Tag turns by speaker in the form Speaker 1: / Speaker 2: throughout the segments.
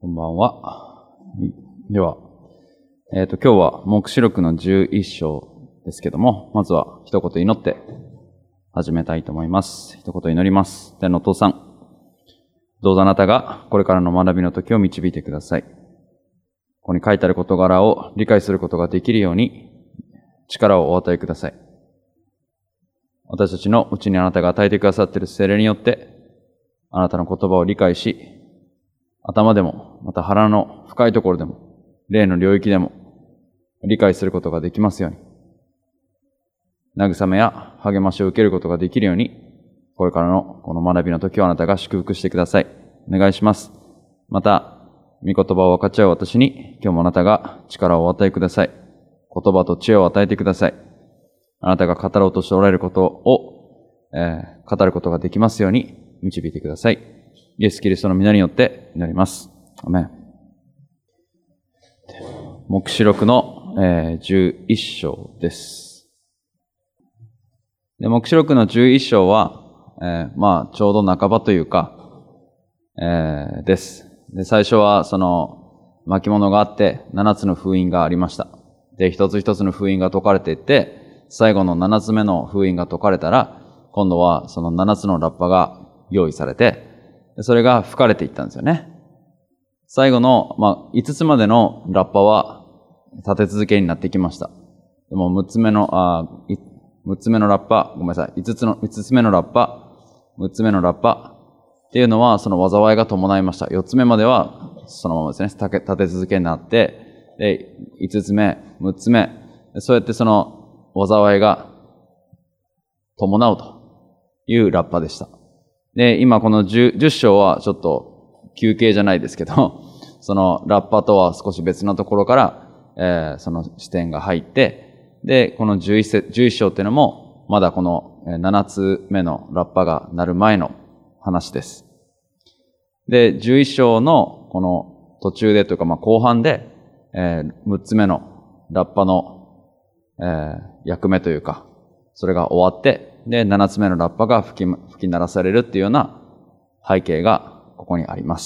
Speaker 1: こんばんは。では、今日は黙示録の11章ですけども、まずは一言祈って始めたいと思います。一言祈ります。天のお父さん、どうぞあなたがこれからの学びの時を導いてください。ここに書いてある事柄を理解することができるように力をお与えください。私たちのうちにあなたが与えてくださっている聖霊によって、あなたの言葉を理解し、頭でも、また腹の深いところでも、霊の領域でも、理解することができますように。慰めや励ましを受けることができるように、これからのこの学びの時をあなたが祝福してください。お願いします。また、御言葉を分かち合う私に、今日もあなたが力をお与えください。言葉と知恵を与えてください。あなたが語ろうとしておられることを、語ることができますように導いてください。イエス・キリストの皆によって祈ります。アメン。黙示録の、11章です。で、黙示録の11章は、ちょうど半ばというか、です。で、最初はその巻物があって7つの封印がありました。で、一つ一つの封印が解かれていって、最後の7つ目の封印が解かれたら、今度はその7つのラッパが用意されて、それが吹かれていったんですよね。最後の、5つまでのラッパは立て続けになってきました。でも6つ目のラッパ、ごめんなさい、5つ目のラッパ、6つ目のラッパっていうのはその災いが伴いました。4つ目まではそのままですね、立て続けになって、で、5つ目、6つ目、そうやってその災いが伴うというラッパでした。で、今この 10章はちょっと休憩じゃないですけど、そのラッパとは少し別のところから、その視点が入って、で、この11章っていうのも、まだこの7つ目のラッパが鳴る前の話です。で、11章のこの途中でというか、後半で、6つ目のラッパの、役目というか、それが終わって、で、7つ目のラッパが吹き鳴らされるっていうような背景がここにあります。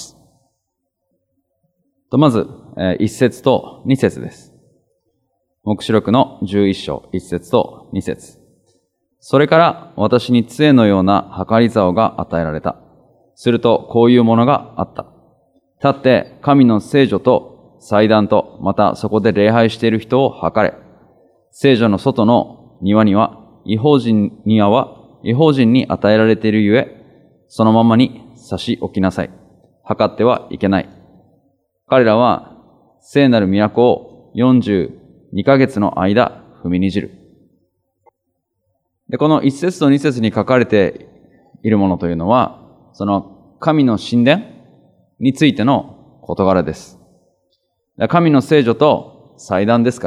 Speaker 1: まず、1節と2節です。黙示録の11章、1節と2節。それから私に杖のような計り竿が与えられた。するとこういうものがあった。立って神の聖女と祭壇と、またそこで礼拝している人を測れ。聖女の外の庭には、異邦人に与えられているゆえ、そのままに差し置きなさい。測ってはいけない。彼らは聖なる都を42ヶ月の間踏みにじる。で、この1節と2節に書かれているものというのは、その神の神殿についての事柄です。神の聖女と祭壇ですから、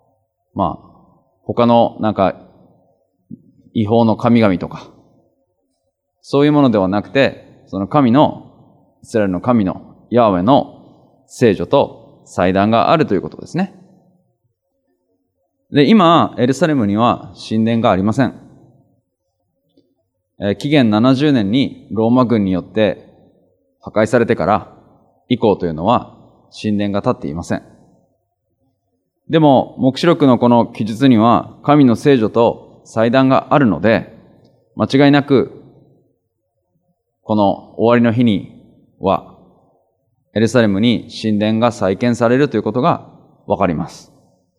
Speaker 1: 他の違法の神々とか、そういうものではなくて、そのイスラエルの神のヤーウェの聖女と祭壇があるということですね。で、今、エルサレムには神殿がありません。紀元70年にローマ軍によって破壊されてから以降というのは神殿が建っていません。でも、黙示録のこの記述には神の聖女と祭壇があるので、間違いなく、この終わりの日には、エルサレムに神殿が再建されるということがわかります。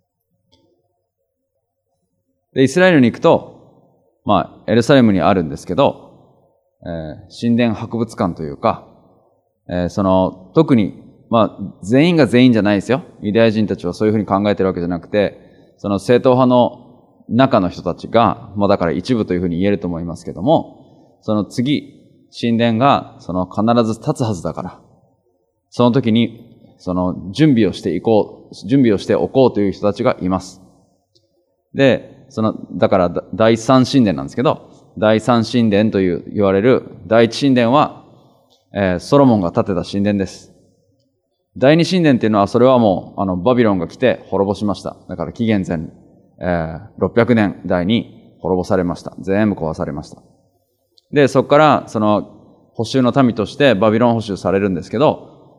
Speaker 1: で、イスラエルに行くと、エルサレムにあるんですけど、神殿博物館というか、特に、全員が全員じゃないですよ。ユダヤ人たちはそういうふうに考えてるわけじゃなくて、その正統派の中の人たちが、だから一部というふうに言えると思いますけども、その次、神殿が必ず立つはずだから、その時に準備をしておこうという人たちがいます。で、だから第三神殿なんですけど、第三神殿と言われる第一神殿は、ソロモンが建てた神殿です。第二神殿っていうのは、それはもうバビロンが来て滅ぼしました。だから紀元前600年代に滅ぼされました。全部壊されました。で、そこから、捕囚の民としてバビロン捕囚されるんですけど、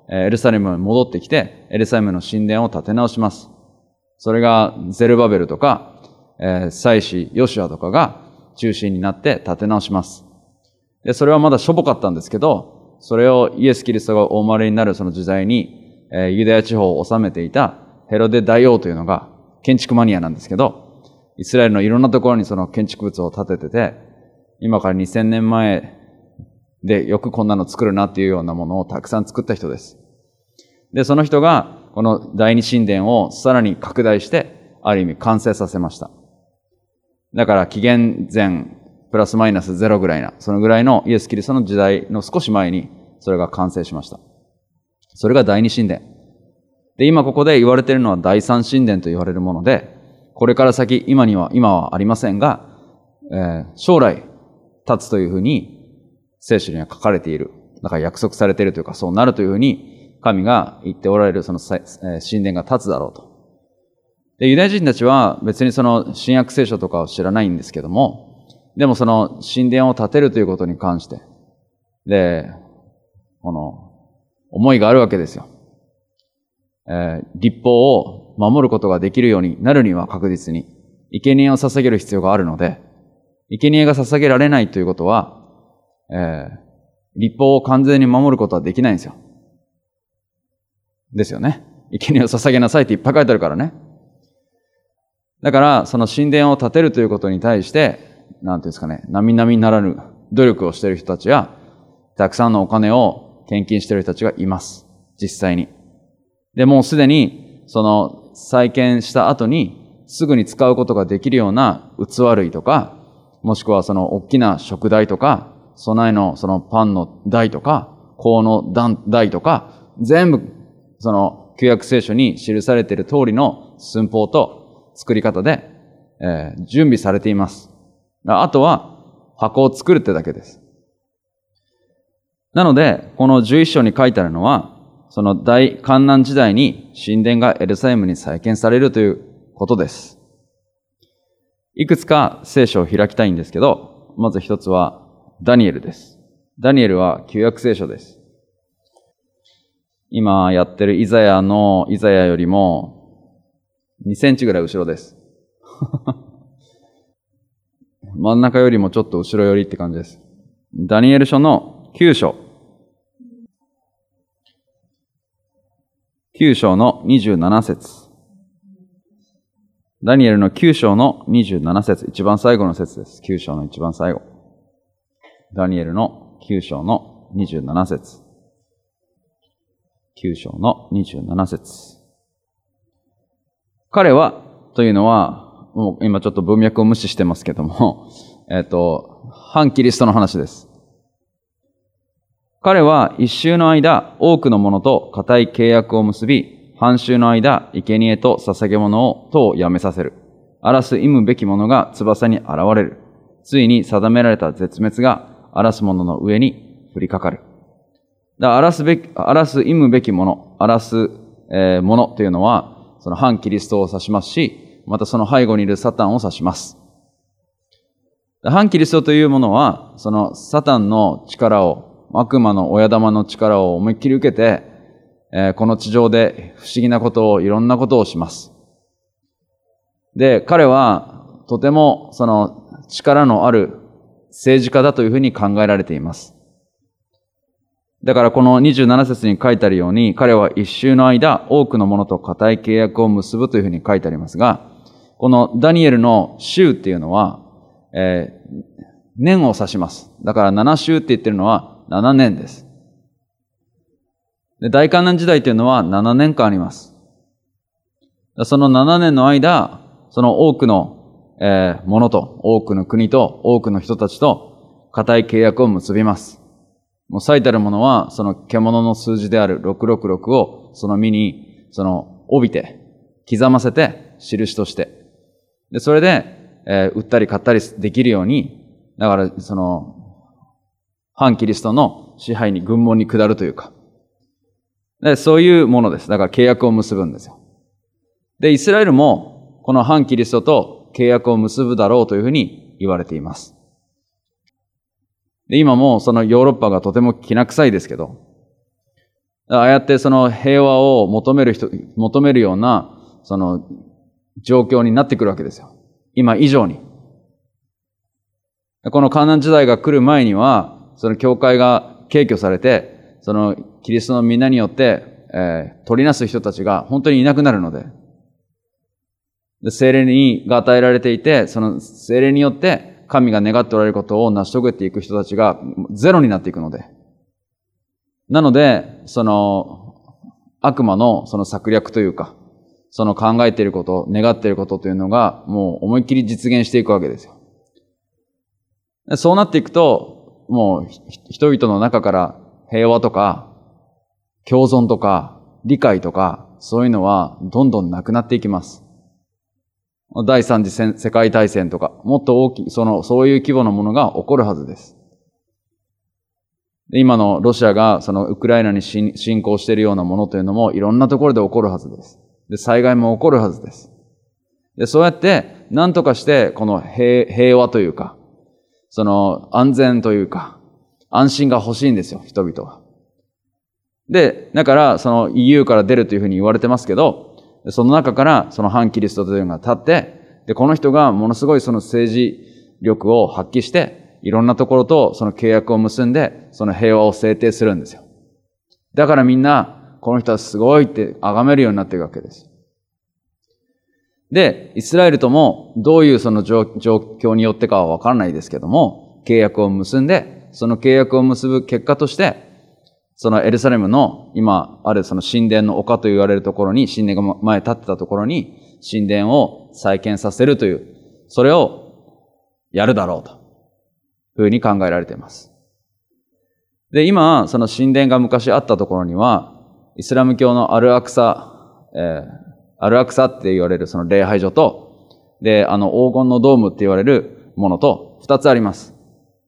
Speaker 1: エルサレムに戻ってきて、エルサレムの神殿を建て直します。それがゼルバベルとか、祭司ヨシュアとかが中心になって建て直します。で、それはまだしょぼかったんですけど、それをイエス・キリストがお生まれになるその時代に、ユダヤ地方を治めていたヘロデ大王というのが建築マニアなんですけど、イスラエルのいろんなところにその建築物を建ててて、今から2000年前でよくこんなの作るなっていうようなものをたくさん作った人です。で、その人がこの第二神殿をさらに拡大して、ある意味完成させました。だから紀元前プラスマイナスゼロぐらいな、そのぐらいのイエス・キリストの時代の少し前にそれが完成しました。それが第二神殿。で、今ここで言われているのは第三神殿と言われるもので、これから先、今はありませんが、将来立つというふうに聖書には書かれている。だから約束されているというか、そうなるというふうに神が言っておられるその神殿が立つだろうと。で、ユダヤ人たちは別にその新約聖書とかを知らないんですけども、でもその神殿を建てるということに関して、で、この思いがあるわけですよ。律法を守ることができるようになるには確実に、生贄を捧げる必要があるので、生贄が捧げられないということは、律法を完全に守ることはできないんですよ。ですよね。生贄を捧げなさいっていっぱい書いてあるからね。だから、その神殿を建てるということに対して、なんていうんですかね、並々ならぬ努力をしている人たちや、たくさんのお金を献金している人たちがいます。実際に。で、もうすでに、その再建した後に、すぐに使うことができるような器類とか、もしくはその大きな食台とか、備えのそのパンの台とか、香の台とか、全部、その旧約聖書に記されている通りの寸法と作り方で、準備されています。あとは、箱を作るってだけです。なので、この11章に書いてあるのは、その大患難時代に神殿がエルサレムに再建されるということです。いくつか聖書を開きたいんですけど、まず一つはダニエルです。ダニエルは旧約聖書です。今やってるイザヤよりも2センチぐらい後ろです。真ん中よりもちょっと後ろ寄りって感じです。ダニエル書の9章。9章の27節。ダニエルの9章の27節。一番最後の節です。9章の一番最後。ダニエルの9章の27節。9章の27節。彼は、というのは、もう今ちょっと文脈を無視してますけども、反キリストの話です。彼は一週の間、多くの者と固い契約を結び、半週の間、生贄と捧げ物を等をやめさせる。荒らす忌むべき者が翼に現れる。ついに定められた絶滅が荒らす者の上に降りかかる。荒らす忌むべき者、荒らす者というのは、その反キリストを指しますし、またその背後にいるサタンを指します。反キリストというものは、そのサタンの力を、悪魔の親玉の力を思いっきり受けて、この地上で不思議なことを、いろんなことをします。で、彼はとてもその力のある政治家だというふうに考えられています。だからこの27節に書いてあるように、彼は一週の間、多くの者と固い契約を結ぶというふうに書いてありますが、このダニエルの週っていうのは、年を指します。だから7週って言ってるのは7年です。で、大観難時代というのは7年間あります。その7年の間、その多くの者と、多くの国と、多くの人たちと固い契約を結びます。もう最たるものは、その獣の数字である666をその身に、帯びて、刻ませて、印として。で、それで、売ったり買ったりできるように、だから反キリストの支配に軍門に下るというか、でそういうものです。だから契約を結ぶんですよ。で、イスラエルも、この反キリストと契約を結ぶだろうというふうに言われています。で、今もそのヨーロッパがとてもきな臭いですけど、 ああやってその平和を求めるような、その状況になってくるわけですよ。今以上に。このカナン時代が来る前には、その教会が敬虚されて、そのキリストの皆によって、取りなす人たちが本当にいなくなるので、聖霊が与えられていて、その聖霊によって神が願っておられることを成し遂げていく人たちがゼロになっていくので。なので、その悪魔のその策略というか、その考えていること、願っていることというのがもう思いっきり実現していくわけですよ。そうなっていくと、もう人々の中から平和とか、共存とか、理解とか、そういうのはどんどんなくなっていきます。第三次世界大戦とか、もっと大きい、そういう規模のものが起こるはずです。で今のロシアがそのウクライナに侵攻しているようなものというのもいろんなところで起こるはずです。で、災害も起こるはずです。で、そうやって何とかしてこの平和というか、その安全というか、安心が欲しいんですよ、人々は。で、だからその EU から出るというふうに言われてますけど、その中からその反キリストというのが立って、で、この人がものすごいその政治力を発揮して、いろんなところとその契約を結んで、その平和を制定するんですよ。だからみんな、この人はすごいって崇めるようになっていくわけです。で、イスラエルともどういうその状況によってかはわからないですけども、契約を結んで、その契約を結ぶ結果として、そのエルサレムの今あるその神殿の丘と言われるところに、神殿が前立ってたところに神殿を再建させるという、それをやるだろうというふうに考えられています。で、今、その神殿が昔あったところには、イスラム教のアルアクサって言われるその礼拝所と、で、黄金のドームって言われるものと二つあります。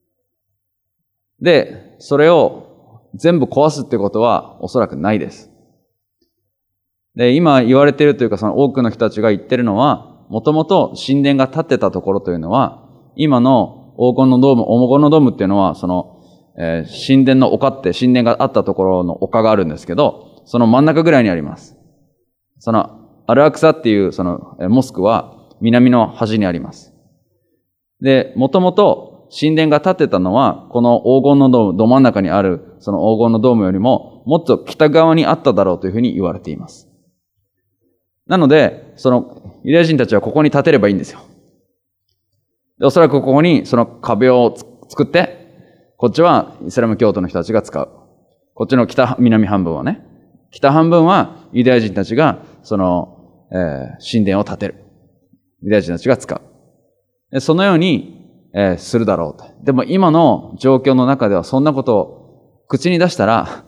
Speaker 1: で、それを全部壊すってことはおそらくないです。で、今言われているというか、その多くの人たちが言ってるのは、もともと神殿が建ってたところというのは、今の黄金のドームっていうのは、その、神殿の丘って神殿があったところの丘があるんですけど、その真ん中ぐらいにあります。そのアルアクサっていうそのモスクは南の端にあります。で、もともと神殿が建ってたのは、この黄金のドーム、ど真ん中にあるその黄金のドームよりも、もっと北側にあっただろうというふうに言われています。なので、そのユダヤ人たちはここに建てればいいんですよ。で、おそらくここにその壁を作って、こっちはイスラム教徒の人たちが使う。こっちの南半分はね。北半分はユダヤ人たちがその、神殿を建てる。ユダヤ人たちが使う。でそのように、するだろうと。でも今の状況の中ではそんなことを口に出したら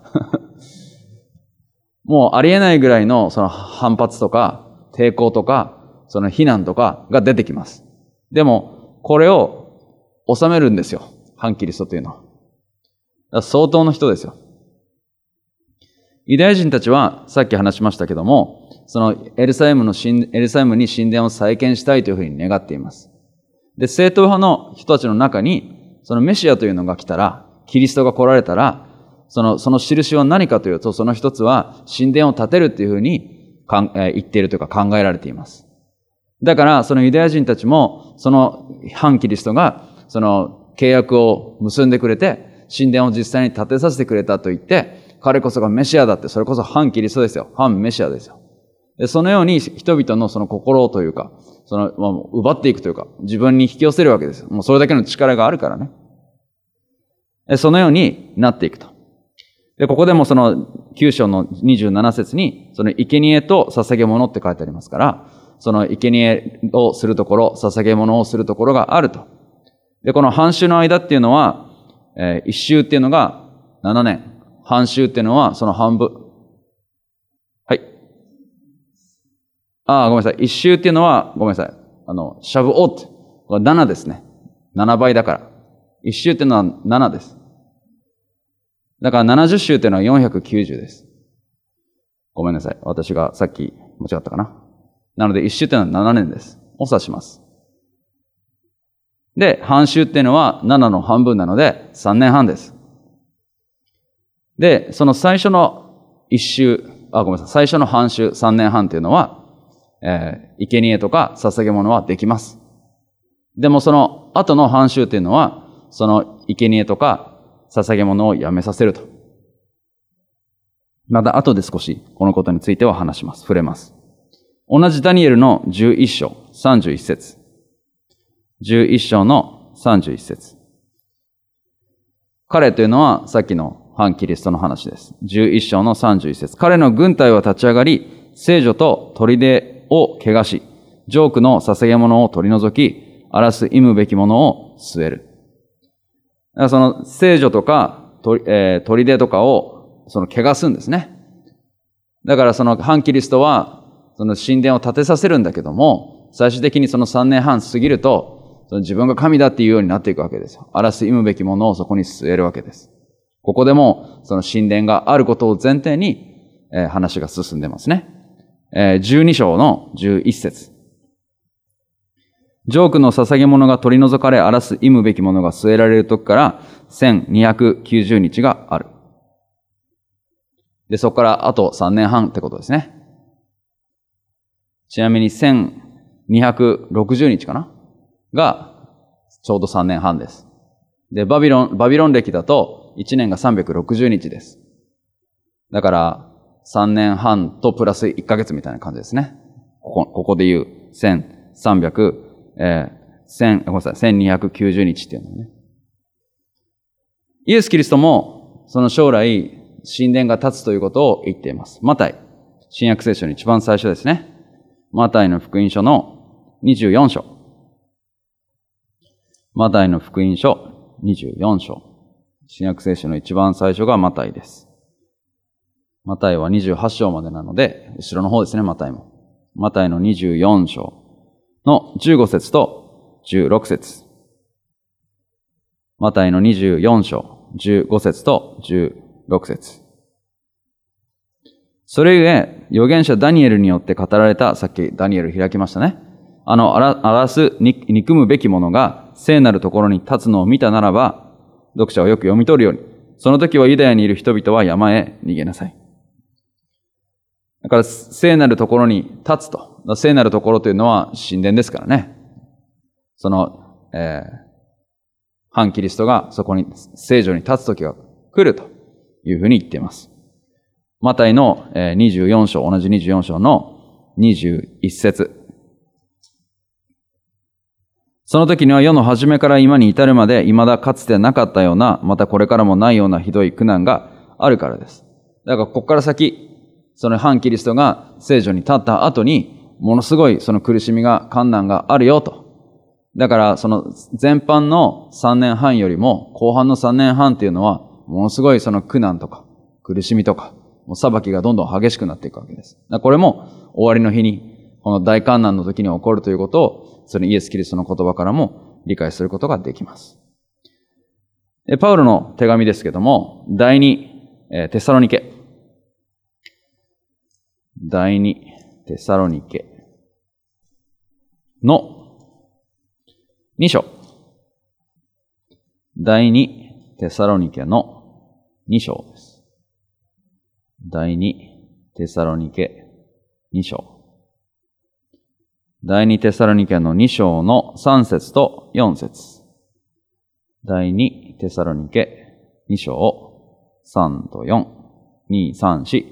Speaker 1: もうありえないぐらいのその反発とか抵抗とかその非難とかが出てきます。でもこれを収めるんですよ。反キリストというのは。相当の人ですよ。ユダヤ人たちはさっき話しましたけども、そのエルサレムに神殿を再建したいというふうに願っています。で、正統派の人たちの中に、そのメシアというのが来たら、キリストが来られたら、その印は何かというと、その一つは神殿を建てるというふうに言っているというか考えられています。だから、そのユダヤ人たちも、その反キリストが、その契約を結んでくれて、神殿を実際に建てさせてくれたと言って、彼こそがメシアだって、それこそ反キリストですよ。反メシアですよ。で、そのように人々のその心というか、その、奪っていくというか、自分に引き寄せるわけですよ。もうそれだけの力があるからね。そのようになっていくと。で、ここでもその9章の27節に、その生贄と捧げ物って書いてありますから、その生贄をするところ、捧げ物をするところがあると。で、この半周の間っていうのは、一周っていうのが7年。半周っていうのはその半分。はい。ごめんなさい。一周っていうのは、ごめんなさい。シャブオット。これ7ですね。7倍だから。一周っていうのは7です。だから70周っていうのは490です。ごめんなさい。私がさっき間違ったかな。なので一周っていうのは7年です。を指します。で、半周っていうのは7の半分なので3年半です。で、その最初の最初の半周、3年半というのは、生贄とか捧げ物はできます。でもその後の半周というのは、その生贄とか捧げ物をやめさせると。また後で少しこのことについては話します。触れます。同じダニエルの11章31節。11章の31節。彼というのはさっきの反キリストの話です。11章の31節。彼の軍隊は立ち上がり、聖女と砦を汚し、ジョークの捧げ物を取り除き、荒らす忌むべきものを据える。だからその聖女とか砦とかを汚すんですね。だからその反キリストはその神殿を建てさせるんだけども、最終的にその3年半過ぎると、自分が神だっていうようになっていくわけですよ。荒らす忌むべきものをそこに据えるわけです。ここでもその神殿があることを前提に、話が進んでますね。12章の11節。ジョークの捧げ物が取り除かれ、荒らす忌むべきものが据えられる時から1290日がある。で、そこからあと3年半ってことですね。ちなみに1260日かながちょうど3年半です。で、バビロン歴だと1年が360日です。だから3年半とプラス1ヶ月みたいな感じですね。ここで言う1290日っていうのね。イエス・キリストもその将来神殿が建つということを言っています。マタイ、新約聖書の一番最初ですね。マタイの福音書の24章。マタイの福音書24章。新約聖書の一番最初がマタイです。マタイは28章までなので、後ろの方ですね、マタイも。マタイの24章の15節と16節。マタイの24章15節と16節。それゆえ、預言者ダニエルによって語られた、さっきダニエル開きましたね。荒らす、憎むべきものが聖なるところに立つのを見たならば、読者をよく読み取るように、その時はユダヤにいる人々は山へ逃げなさい。だから、聖なるところに立つと。聖なるところというのは神殿ですからね。その、反キリストがそこに聖女に立つ時が来るというふうに言っています。マタイの24章、同じ24章の21節。その時には世の初めから今に至るまで未だかつてなかったような、またこれからもないようなひどい苦難があるからです。だからここから先、その反キリストが聖女に立った後に、ものすごいその苦しみが、困難があるよと。だからその前半の3年半よりも後半の3年半っていうのは、ものすごいその苦難とか苦しみとか、もう裁きがどんどん激しくなっていくわけです。これも終わりの日に、この大観難の時に起こるということを、そのイエス・キリストの言葉からも理解することができます。パウロの手紙ですけども、第2テサロニケ。第2テサロニケの2章。第2テサロニケの2章です。第2テサロニケ2章。第2テサロニケの2章の3節と4節。第2テサロニケ2章3と4、2、3、4。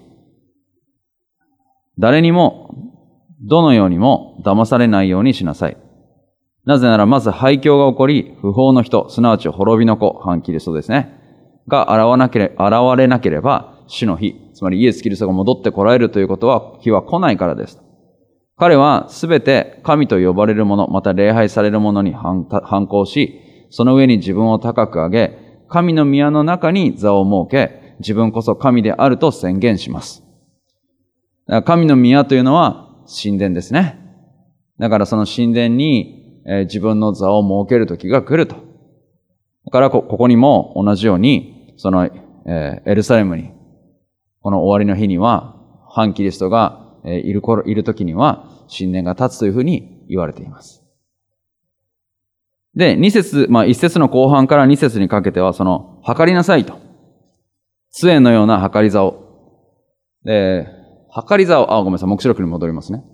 Speaker 1: 誰にも、どのようにも騙されないようにしなさい。なぜならまず廃墟が起こり、不法の人、すなわち滅びの子、反キリストですね。が現れなければ、主の日、つまりイエス・キリストが戻って来られるということは、日は来ないからです。彼はすべて神と呼ばれるもの、また礼拝されるものに反抗し、その上に自分を高く上げ、神の宮の中に座を設け、自分こそ神であると宣言します。神の宮というのは神殿ですね。だからその神殿に自分の座を設ける時が来ると。だからここにも同じように、そのエルサレムに、この終わりの日には、反キリストがいる時には、神殿が立つというふうに言われています。で、1節の後半から2節にかけては、測りなさいと。杖のような測り座を。 で、計り竿、ごめんなさい、黙示録に戻りますね。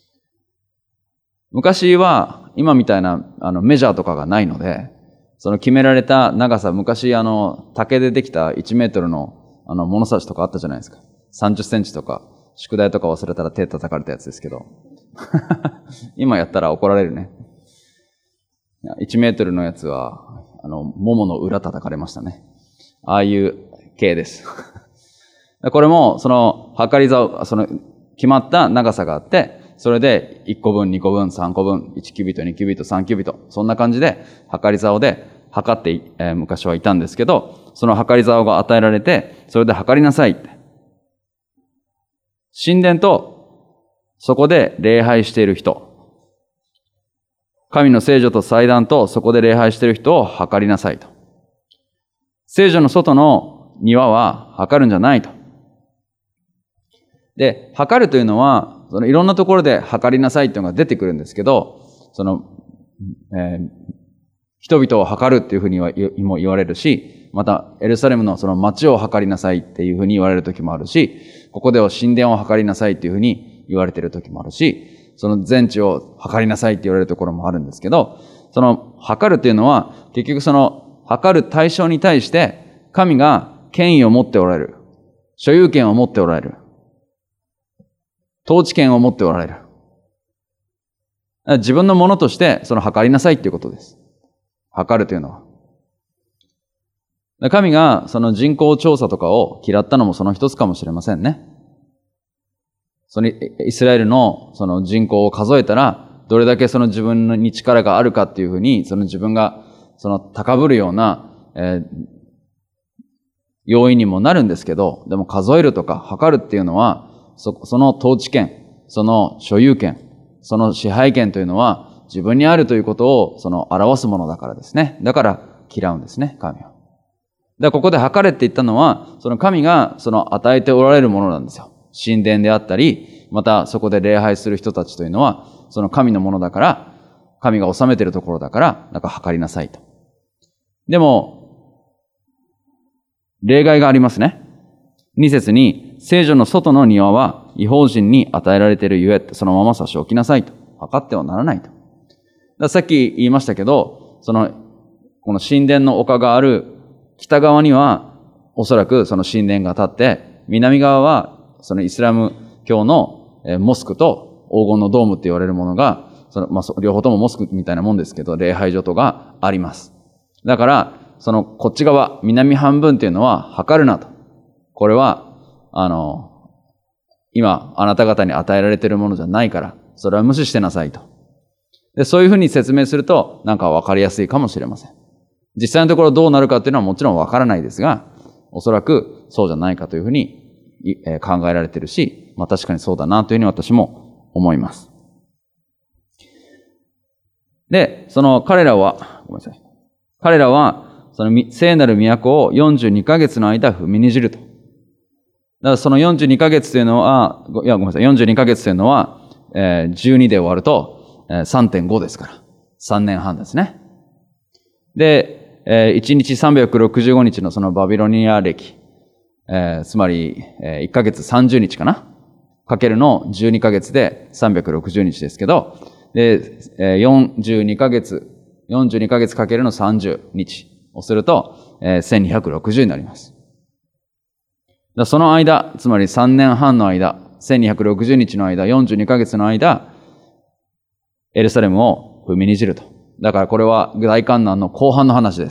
Speaker 1: 昔は、今みたいな、メジャーとかがないので、その決められた長さ、昔、竹でできた1メートルの、物差しとかあったじゃないですか。30センチとか、宿題とか忘れたら手叩かれたやつですけど。今やったら怒られるね。1メートルのやつは、ももの裏叩かれましたね。ああいう系です。これも、計り竿、決まった長さがあって、それで1個分、2個分、3個分、1キュビット、2キュビット、3キュビット、そんな感じで、計り竿で測って、昔はいたんですけど、その計り竿が与えられて、それで測りなさいって。神殿と、そこで礼拝している人、神の聖女と祭壇とそこで礼拝している人を測りなさいと。聖女の外の庭は測るんじゃないと。で、測るというのは、いろんなところで測りなさいというのが出てくるんですけど、人々を測るっていうふうにも言われるし、またエルサレムのその町を測りなさいっていうふうに言われる時もあるし、ここでは神殿を測りなさいっていうふうに言われている時もあるし、その全地を測りなさいって言われるところもあるんですけど、その測るっていうのは、結局測る対象に対して、神が権威を持っておられる。所有権を持っておられる。統治権を持っておられる。自分のものとして、測りなさいっていうことです。測るというのは。神がその人口調査とかを嫌ったのもその一つかもしれませんね。イスラエルのその人口を数えたら、どれだけその自分に力があるかっていうふうに、自分が高ぶるような、要因にもなるんですけど、でも数えるとか測るっていうのは、その統治権、その所有権、その支配権というのは自分にあるということを表すものだからですね。だから嫌うんですね、神は。ここで測れって言ったのは、その神が与えておられるものなんですよ。神殿であったり、またそこで礼拝する人たちというのは、その神のものだから、神が治めているところだから、測りなさいと。でも、例外がありますね。2節に、聖女の外の庭は異邦人に与えられているゆえ、そのまま差し置きなさいと。測ってはならないと。さっき言いましたけど、この神殿の丘がある北側には、おそらくその神殿が建って、南側はそのイスラム教のモスクと黄金のドームって言われるものが、両方ともモスクみたいなもんですけど、礼拝所とがあります。だから、こっち側、南半分っていうのは測るなと。これは、今、あなた方に与えられているものじゃないから、それは無視してなさいと。で、そういうふうに説明すると、わかりやすいかもしれません。実際のところどうなるかっていうのはもちろんわからないですが、おそらくそうじゃないかというふうに考えられているし、確かにそうだなというふうに私も思います。で、彼らは、ごめんなさい。彼らは、聖なる都を42ヶ月の間踏みにじると。だからその42ヶ月というのは、ごめんなさい、42ヶ月というのは、12で終わると、3.5 ですから。3年半ですね。で、1日365日のそのバビロニア歴、つまり、1ヶ月30日かなかけるの12ヶ月で360日ですけど、で、42ヶ月かけるの30日をすると、1260になります。その間、つまり3年半の間、1260日の間、42ヶ月の間、エルサレムを踏みにじると。だからこれは大観難の後半の話です。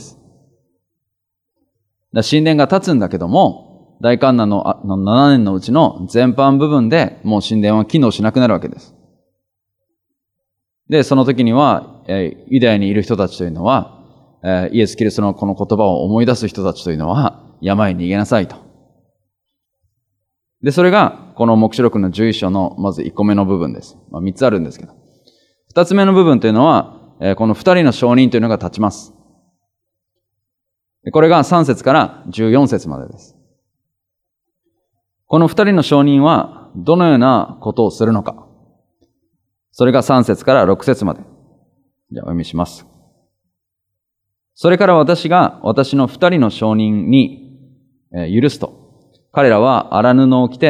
Speaker 1: 神殿が建つんだけども、大観難の7年のうちの全般部分でもう神殿は機能しなくなるわけです。で、その時には、ユダヤにいる人たちというのは、イエス・キリストのこの言葉を思い出す人たちというのは、山へ逃げなさいと。で、それが、この黙示録の11章のまず1個目の部分です。3つあるんですけど。2つ目の部分というのは、この2人の証人というのが立ちます。これが3節から14節までです。この2人の証人は、どのようなことをするのか。それが3節から6節まで。じゃあお読みします。それから私が私の2人の証人に許すと。彼らは荒布を着て、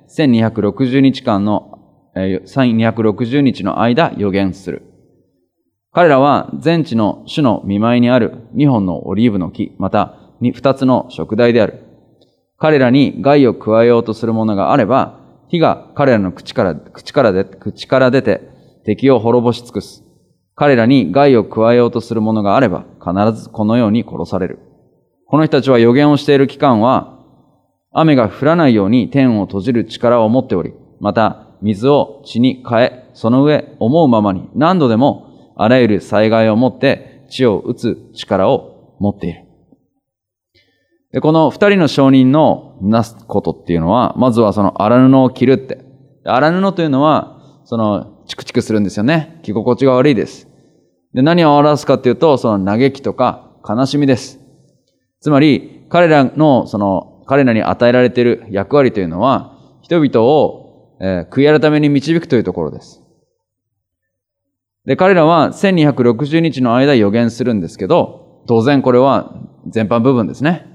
Speaker 1: 1260日間の、1260日の間預言する。彼らは全地の主の見舞いにある2本のオリーブの木、また2つの燭台である。彼らに害を加えようとするものがあれば、火が彼らの口から出て敵を滅ぼし尽くす。彼らに害を加えようとするものがあれば、必ずこのように殺される。この人たちは預言をしている期間は、雨が降らないように天を閉じる力を持っており、また水を地に変え、その上思うままに何度でもあらゆる災害をもって地を打つ力を持っている。で、この二人の証人のなすことっていうのは、まずはその荒布を着るって。荒布というのは、チクチクするんですよね。着心地が悪いです。で、何を表すかっていうと、その嘆きとか悲しみです。つまり、彼らに与えられている役割というのは、人々を、悔い改めに導くというところです。で、彼らは1260日の間預言するんですけど、当然これは全般部分ですね。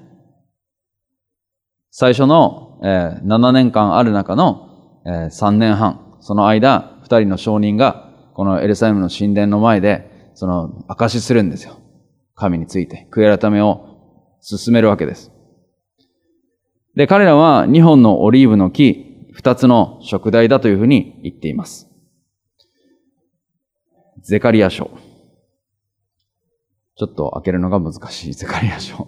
Speaker 1: 最初の、7年間ある中の、3年半、その間、2人の証人が、このエルサレムの神殿の前で、証しするんですよ。神について、悔い改めを進めるわけです。で、彼らは2本のオリーブの木、2つの燭台だというふうに言っています。ゼカリヤ書。ちょっと開けるのが難しいゼカリヤ書。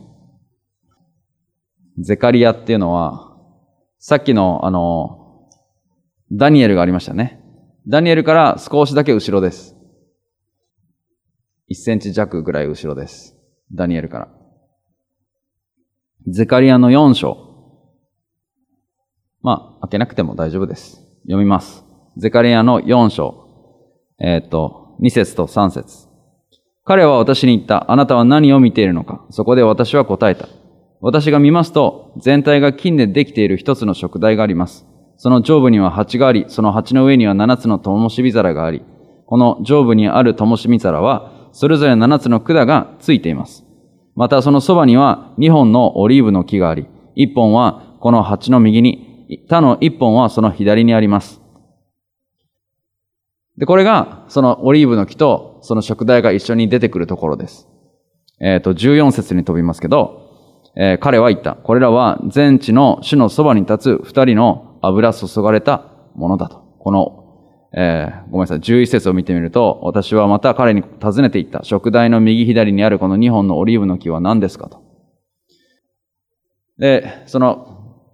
Speaker 1: ゼカリヤっていうのは、さっきのダニエルがありましたね。ダニエルから少しだけ後ろです。1センチ弱ぐらい後ろです。ダニエルから。ゼカリヤの4章。開けなくても大丈夫です。読みます。ゼカリヤの4章。2節と3節。彼は私に言った。あなたは何を見ているのか。そこで私は答えた。私が見ますと、全体が金でできている一つの燭台があります。その上部には鉢があり、その鉢の上には7つの灯火皿があり、この上部にある灯火皿は、それぞれ7つの管がついています。またそのそばには2本のオリーブの木があり、1本はこの鉢の右に、他の1本はその左にあります。で、これがそのオリーブの木とその燭台が一緒に出てくるところです。14節に飛びますけど、彼は言った。これらは全地の主のそばに立つ2人の油注がれたものだと。このごめんなさい、11節を見てみると、私はまた彼に尋ねていった。燭台の右左にあるこの2本のオリーブの木は何ですかと。で、その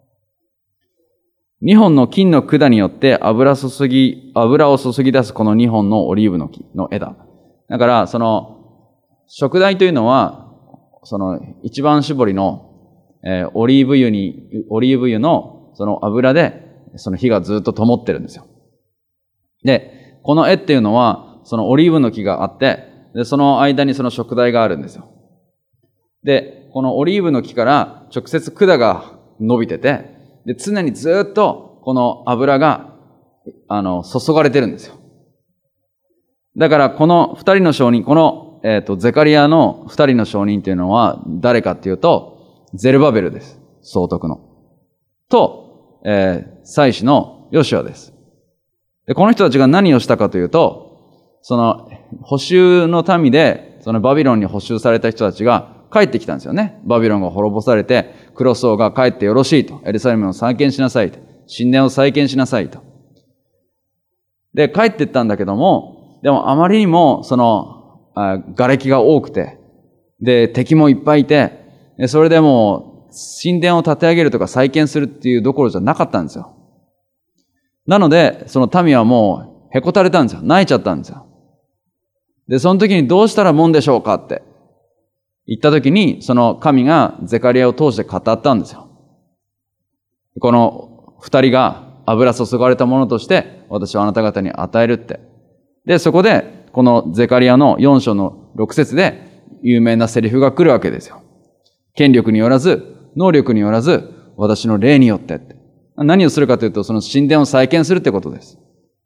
Speaker 1: 2本の金の管によって油を注ぎ出すこの2本のオリーブの木の枝。だから、燭台というのは、一番搾りの、オリーブ油のその油で、その火がずっと灯ってるんですよ。で、この絵っていうのは、そのオリーブの木があって、で、その間にその燭台があるんですよ。で、このオリーブの木から直接管が伸びてて、で、常にずっとこの油が、注がれてるんですよ。だから、この二人の証人、ゼカリヤの二人の証人っていうのは誰かっていうと、ゼルバベルです。総督の。と、祭司のヨシュアです。で、この人たちが何をしたかというと、捕囚の民で、バビロンに捕囚された人たちが帰ってきたんですよね。バビロンが滅ぼされて、クロス王が帰ってよろしいと。エルサレムを再建しなさいと。神殿を再建しなさいと。で、帰ってったんだけども、でもあまりにも、瓦礫が多くて、で、敵もいっぱいいて、それでもう、神殿を建て上げるとか再建するっていうどころじゃなかったんですよ。なので、その民はもう、へこたれたんですよ。泣いちゃったんですよ。で、その時にどうしたらもんでしょうかって言った時に、その神がゼカリヤを通して語ったんですよ。この二人が油注がれたものとして、私はあなた方に与えるって。で、そこで、このゼカリヤの4章の6節で有名なセリフが来るわけですよ。権力によらず、能力によらず、私の霊によってって。何をするかというと、その神殿を再建するってことです。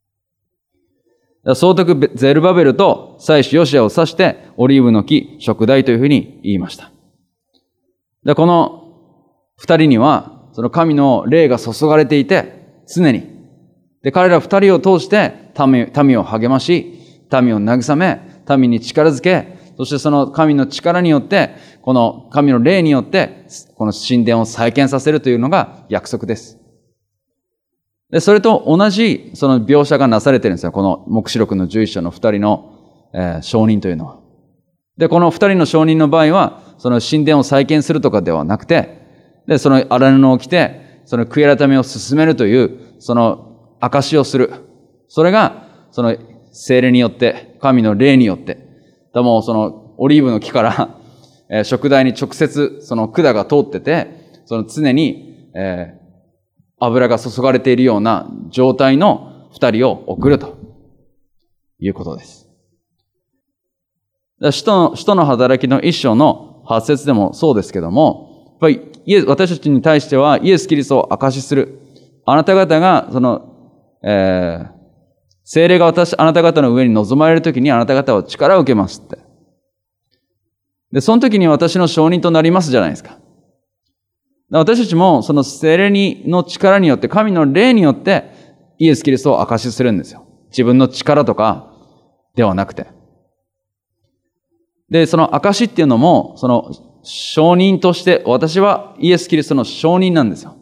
Speaker 1: 総督ゼルバベルと祭司ヨシアを指して、オリーブの木、燭台というふうに言いました。で、この二人には、その神の霊が注がれていて、 常に。で、彼ら二人を通して民を励まし、民を慰め、民に力づけ、そしてその神の力によって、この神の霊によって、この神殿を再建させるというのが約束です。で、それと同じその描写がなされているんですよ。この黙示録の11章の二人の、証人というのは。で、この二人の証人の場合は、その神殿を再建するとかではなくて、で、その荒布を着て、その悔い改めを進めるという、その証をする。それが、その聖霊によって、神の霊によって、もうそのオリーブの木から、食台に直接その管が通ってて、その常に、油が注がれているような状態の二人を送るということです。使徒の働きの一章の8節でもそうですけども、やっぱり私たちに対してはイエス・キリストを証しする。あなた方が、その、聖霊があなた方の上に臨まれるときにあなた方は力を受けますって。で、その時に私の証人となりますじゃないですか。私たちもその聖霊の力によって、神の霊によってイエス・キリストを証しするんですよ。自分の力とかではなくて。で、その証っていうのも、その証人として、私はイエス・キリストの証人なんですよ。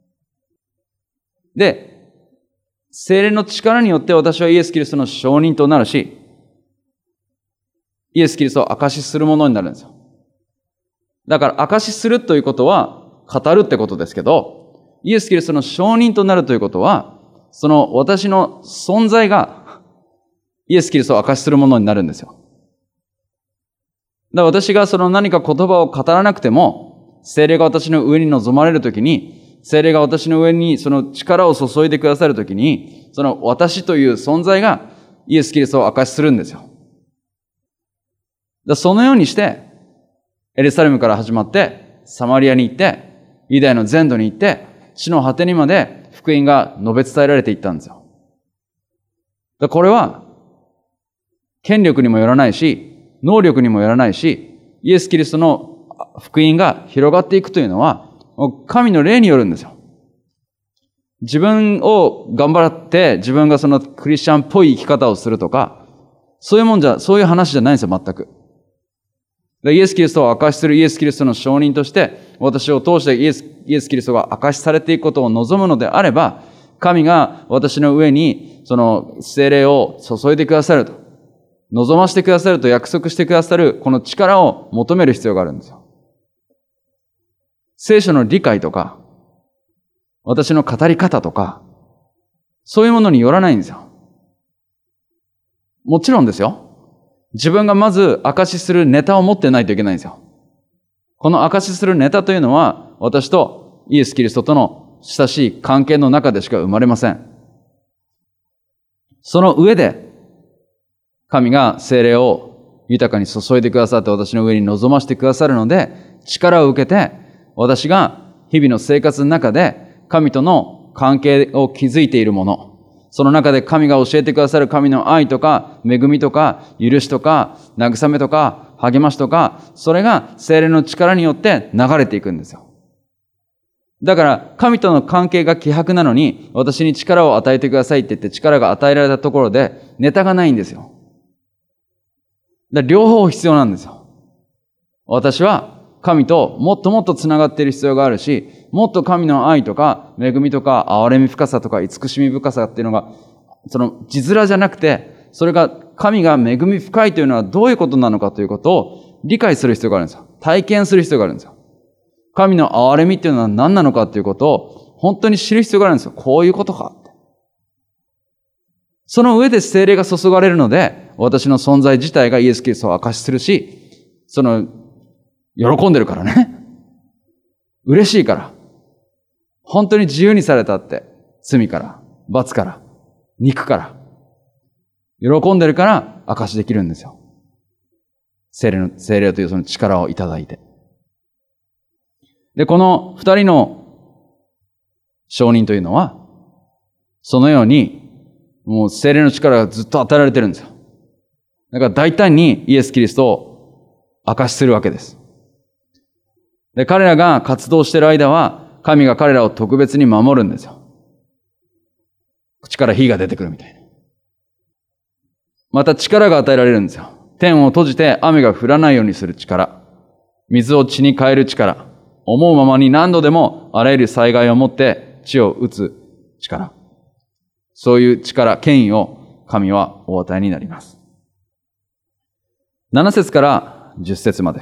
Speaker 1: で、聖霊の力によって私はイエス・キリストの証人となるし、イエス・キリストを証しするものになるんですよ。だから証しするということは語るってことですけど、イエス・キリストの証人となるということは、その私の存在がイエス・キリストを証しするものになるんですよ。だから私がその何か言葉を語らなくても、聖霊が私の上に臨まれるときに、聖霊が私の上にその力を注いでくださるときに、その私という存在がイエス・キリストを証しするんですよ。そのようにして、エルサレムから始まって、サマリアに行って、ユダヤの全土に行って、地の果てにまで福音が述べ伝えられていったんですよ。これは、権力にもよらないし、能力にもよらないし、イエス・キリストの福音が広がっていくというのは、神の霊によるんですよ。自分を頑張って自分がそのクリスチャンっぽい生き方をするとか、そういう話じゃないんですよ、全く。イエス・キリストを証しするイエス・キリストの証人として、私を通してイエス・キリストが証しされていくことを望むのであれば、神が私の上にその聖霊を注いでくださると、望ませてくださると約束してくださる、この力を求める必要があるんですよ。聖書の理解とか、私の語り方とか、そういうものによらないんですよ。もちろんですよ。自分がまず証しするネタを持ってないといけないんですよ。この証しするネタというのは、私とイエス・キリストとの親しい関係の中でしか生まれません。その上で、神が聖霊を豊かに注いでくださって私の上に臨ませてくださるので、力を受けて、私が日々の生活の中で神との関係を築いているもの、その中で神が教えてくださる神の愛とか恵みとか許しとか慰めとか励ましとか、それが聖霊の力によって流れていくんですよ。だから神との関係が希薄なのに、私に力を与えてくださいって言って力が与えられたところでネタがないんですよ。だから両方必要なんですよ。私は神ともっともっとつながっている必要があるし、もっと神の愛とか恵みとか憐れみ深さとか慈しみ深さっていうのが、その字面じゃなくて、それが神が恵み深いというのはどういうことなのかということを理解する必要があるんですよ。体験する必要があるんですよ。神の憐れみっていうのは何なのかということを本当に知る必要があるんですよ。こういうことかって。その上で聖霊が注がれるので、私の存在自体がイエス・キリストを証しするし、喜んでるからね。嬉しいから。本当に自由にされたって。罪から、罰から、肉から。喜んでるから証しできるんですよ。聖霊というその力をいただいて。で、この二人の証人というのは、そのように、もう聖霊の力がずっと与えられてるんですよ。だから大胆にイエス・キリストを証しするわけです。で、彼らが活動している間は、神が彼らを特別に守るんですよ。 口から火が出てくるみたいな。また力が与えられるんですよ。天を閉じて雨が降らないようにする力。水を血に変える力。思うままに何度でもあらゆる災害をもって地を打つ力。そういう力、権威を神はお与えになります。7節から10節まで。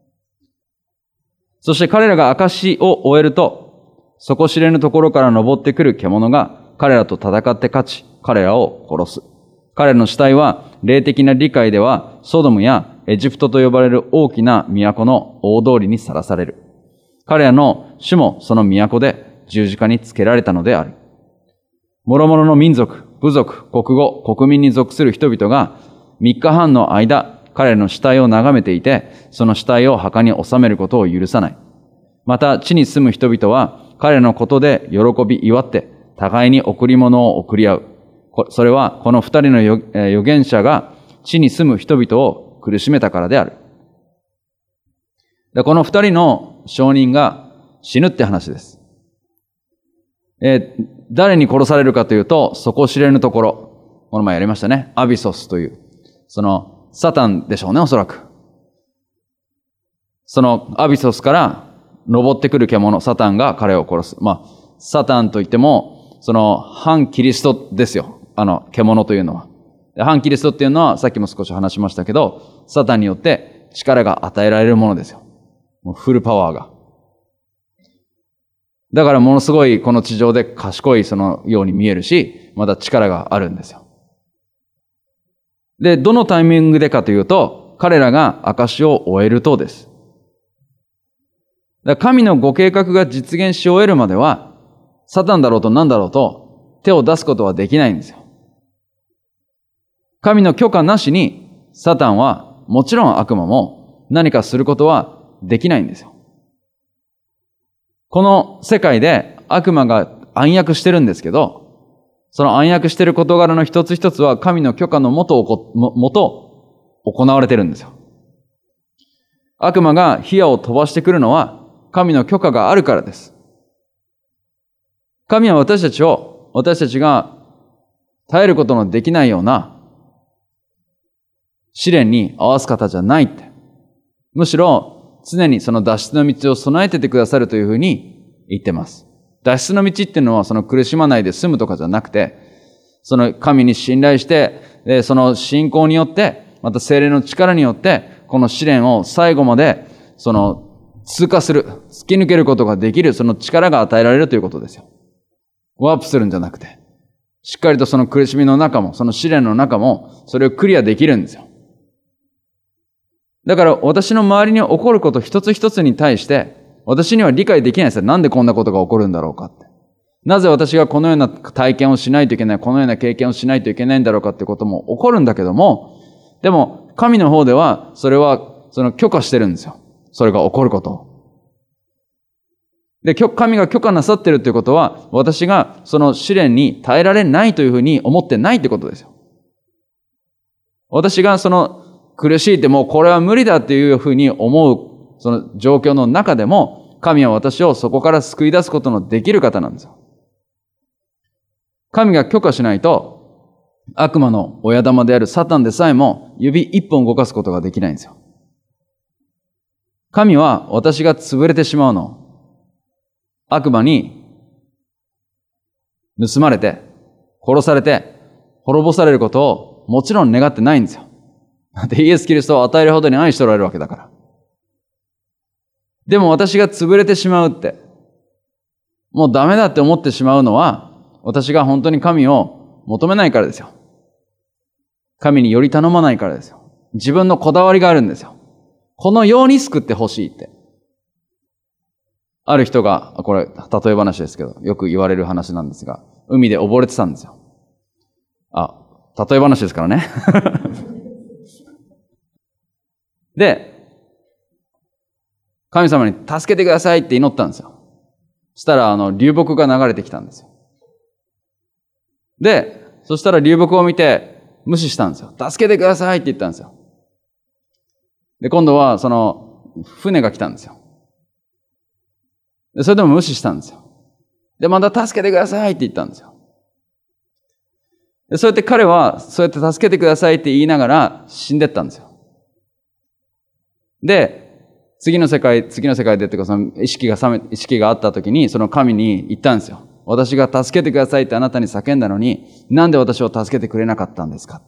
Speaker 1: そして彼らが証を終えると、底知れぬところから登ってくる獣が彼らと戦って勝ち、彼らを殺す。彼らの死体は霊的な理解ではソドムやエジプトと呼ばれる大きな都の大通りにさらされる。彼らの主もその都で十字架につけられたのである。諸々の民族、部族、国語、国民に属する人々が3日半の間、彼らの死体を眺めていて、その死体を墓に収めることを許さない。また地に住む人々は彼らのことで喜び祝って、互いに贈り物を贈り合う。それはこの2人の預言者が地に住む人々を苦しめたからである。この2人の証人が死ぬって話です。誰に殺されるかというと、底知れぬところ。この前やりましたね。アビソスという。そのサタンでしょうね、おそらく。そのアビソスから登ってくる獣、サタンが彼を殺す。サタンといっても、その反キリストですよ。獣というのは。反キリストっていうのは、さっきも少し話しましたけど、サタンによって力が与えられるものですよ。もうフルパワーが。だからものすごいこの地上で賢いそのように見えるし、また力があるんですよ。で、どのタイミングでかというと、彼らが証を終えるとです。だから神のご計画が実現し終えるまでは、サタンだろうと何だろうと手を出すことはできないんですよ。神の許可なしに、サタンはもちろん悪魔も何かすることはできないんですよ。この世界で悪魔が暗躍してるんですけど、その暗躍してる事柄の一つ一つは神の許可のもと行われてるんですよ。悪魔が火矢を飛ばしてくるのは神の許可があるからです。神は私たちが耐えることのできないような試練に合わす方じゃないって。むしろ常にその脱出の道を備えててくださるというふうに言ってます。脱出の道っていうのはその苦しまないで済むとかじゃなくて、その神に信頼して、その信仰によって、また聖霊の力によって、この試練を最後までその通過する、突き抜けることができる、その力が与えられるということですよ。ワープするんじゃなくて、しっかりとその苦しみの中も、その試練の中も、それをクリアできるんですよ。だから私の周りに起こること一つ一つに対して、私には理解できないですよ。なんでこんなことが起こるんだろうかって。なぜ私がこのような体験をしないといけない、このような経験をしないといけないんだろうかってことも起こるんだけども、でも神の方では、それはその許可してるんですよ。それが起こることを。で、神が許可なさってるということは、私がその試練に耐えられないというふうに思ってないってことですよ。私がその苦しいってもうこれは無理だっていうふうに思うその状況の中でも、神は私をそこから救い出すことのできる方なんですよ。神が許可しないと、悪魔の親玉であるサタンでさえも指一本動かすことができないんですよ。神は私が潰れてしまうのを、悪魔に盗まれて、殺されて、滅ぼされることをもちろん願ってないんですよ。だってイエス・キリストを与えるほどに愛しておられるわけだから。でも私が潰れてしまうって、もうダメだって思ってしまうのは、私が本当に神を求めないからですよ。神により頼まないからですよ。自分のこだわりがあるんですよ。このように救ってほしいって。ある人が、これ例え話ですけど、よく言われる話なんですが、海で溺れてたんですよ。例え話ですからね。で、神様に助けてくださいって祈ったんですよ。そしたら、流木が流れてきたんですよ。で、そしたら流木を見て無視したんですよ。助けてくださいって言ったんですよ。で、今度は、船が来たんですよ。で、それでも無視したんですよ。で、また助けてくださいって言ったんですよ。 でそうやって彼は、そうやって助けてくださいって言いながら死んでったんですよ。で、次の世界でっていうか、その意識があった時に、その神に言ったんですよ。私が助けてくださいってあなたに叫んだのに、なんで私を助けてくれなかったんですかって。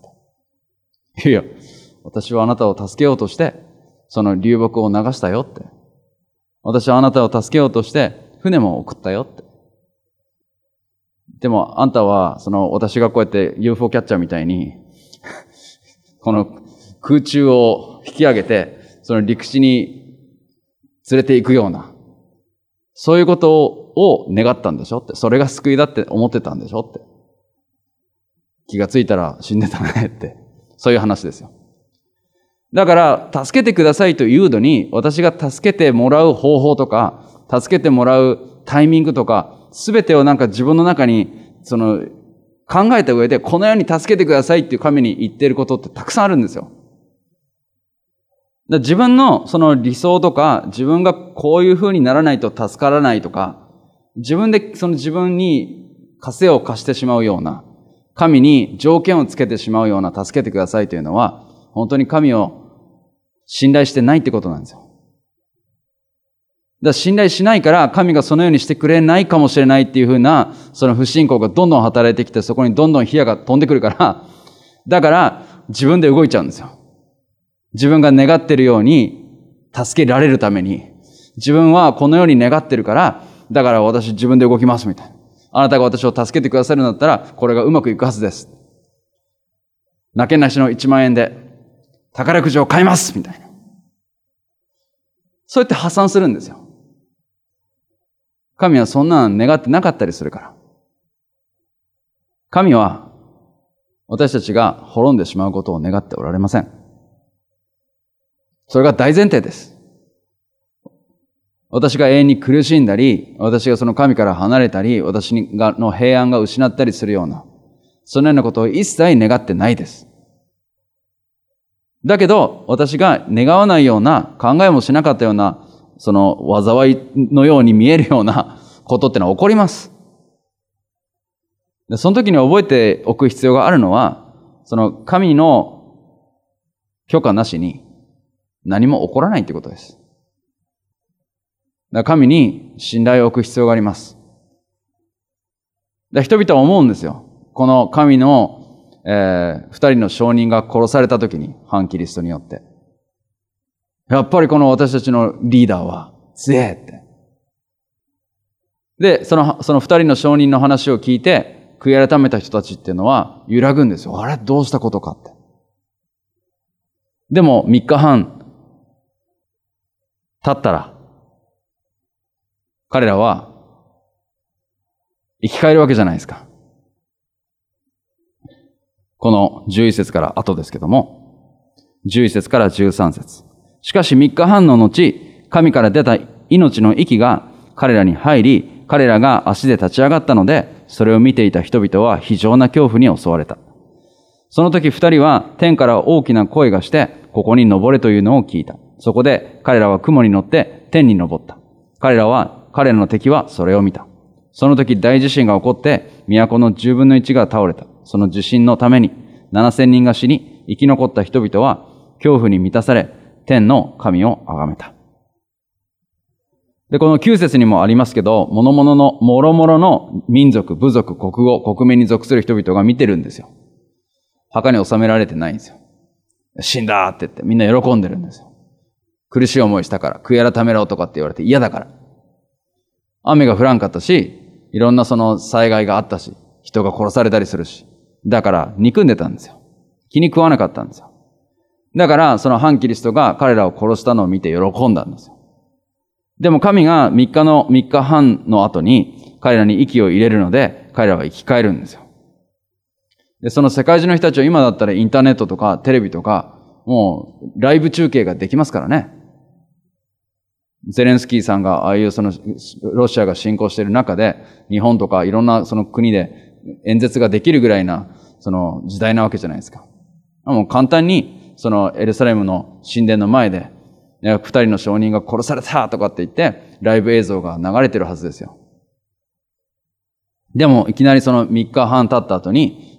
Speaker 1: いや、私はあなたを助けようとして、その流木を流したよって。私はあなたを助けようとして、船も送ったよって。でも、あんたは、私がこうやって UFO キャッチャーみたいに、この空中を引き上げて、その陸地に連れて行くような、そういうことを願ったんでしょって。それが救いだって思ってたんでしょって。気がついたら死んでたねって。そういう話ですよ。だから、助けてくださいというのに、私が助けてもらう方法とか、助けてもらうタイミングとか、すべてをなんか自分の中に、考えた上で、このように助けてくださいっていう神に言っていることってたくさんあるんですよ。自分のその理想とか、自分がこういう風にならないと助からないとか、自分で自分に枷を課してしまうような、神に条件をつけてしまうような助けてくださいというのは、本当に神を信頼してないってことなんですよ。だから信頼しないから神がそのようにしてくれないかもしれないっていう風な、その不信仰がどんどん働いてきて、そこにどんどん火が飛んでくるから、だから自分で動いちゃうんですよ。自分が願っているように助けられるために、自分はこのように願ってるから、だから私自分で動きますみたいな。あなたが私を助けてくださるんだったら、これがうまくいくはずです。なけなしの1万円で宝くじを買いますみたいな。そうやって破産するんですよ。神はそんなの願ってなかったりするから。神は私たちが滅んでしまうことを願っておられません。それが大前提です。私が永遠に苦しんだり、私がその神から離れたり、私の平安が失ったりするような、そのようなことを一切願ってないです。だけど、私が願わないような、考えもしなかったような、その災いのように見えるようなことってのは起こります。でその時に覚えておく必要があるのは、その神の許可なしに何も起こらないということです。だから神に信頼を置く必要があります。人々は思うんですよ。この神の、二人の証人が殺された時に、反キリストによって。やっぱりこの私たちのリーダーは強えって。で、その二人の証人の話を聞いて、悔い改めた人たちっていうのは揺らぐんですよ。あれどうしたことかって。でも3日半経ったら、彼らは生き返るわけじゃないですか。この11節から後ですけども、11節から13節。しかし3日半の後、神から出た命の息が彼らに入り、彼らが足で立ち上がったので、それを見ていた人々は非常な恐怖に襲われた。その時2人は天から大きな声がして、ここに登れというのを聞いた。そこで彼らは雲に乗って天に登った。彼らの敵はそれを見た。その時大地震が起こって、都の10分の1が倒れた。その地震のために7000人が死に、生き残った人々は恐怖に満たされ、天の神を崇めた。で、この9節にもありますけど、諸々の民族、部族、国語、国民に属する人々が見てるんですよ。墓に収められてないんですよ。死んだって言ってみんな喜んでるんですよ。苦しい思いしたから、悔い改めろとかって言われて嫌だから。雨が降らんかったし、いろんなその災害があったし、人が殺されたりするし。だから憎んでたんですよ。気に食わなかったんですよ。だからその反キリストが彼らを殺したのを見て喜んだんですよ。でも神が3日半の後に彼らに息を入れるので、彼らは生き返るんですよ。で、その世界中の人たちは今だったらインターネットとかテレビとか、もうライブ中継ができますからね。ゼレンスキーさんがああいうそのロシアが侵攻している中で、日本とかいろんなその国で演説ができるぐらいなその時代なわけじゃないですか。もう簡単にそのエルサレムの神殿の前で、2人の証人が殺されたとかって言って、ライブ映像が流れてるはずですよ。でもいきなりその3日半経った後に、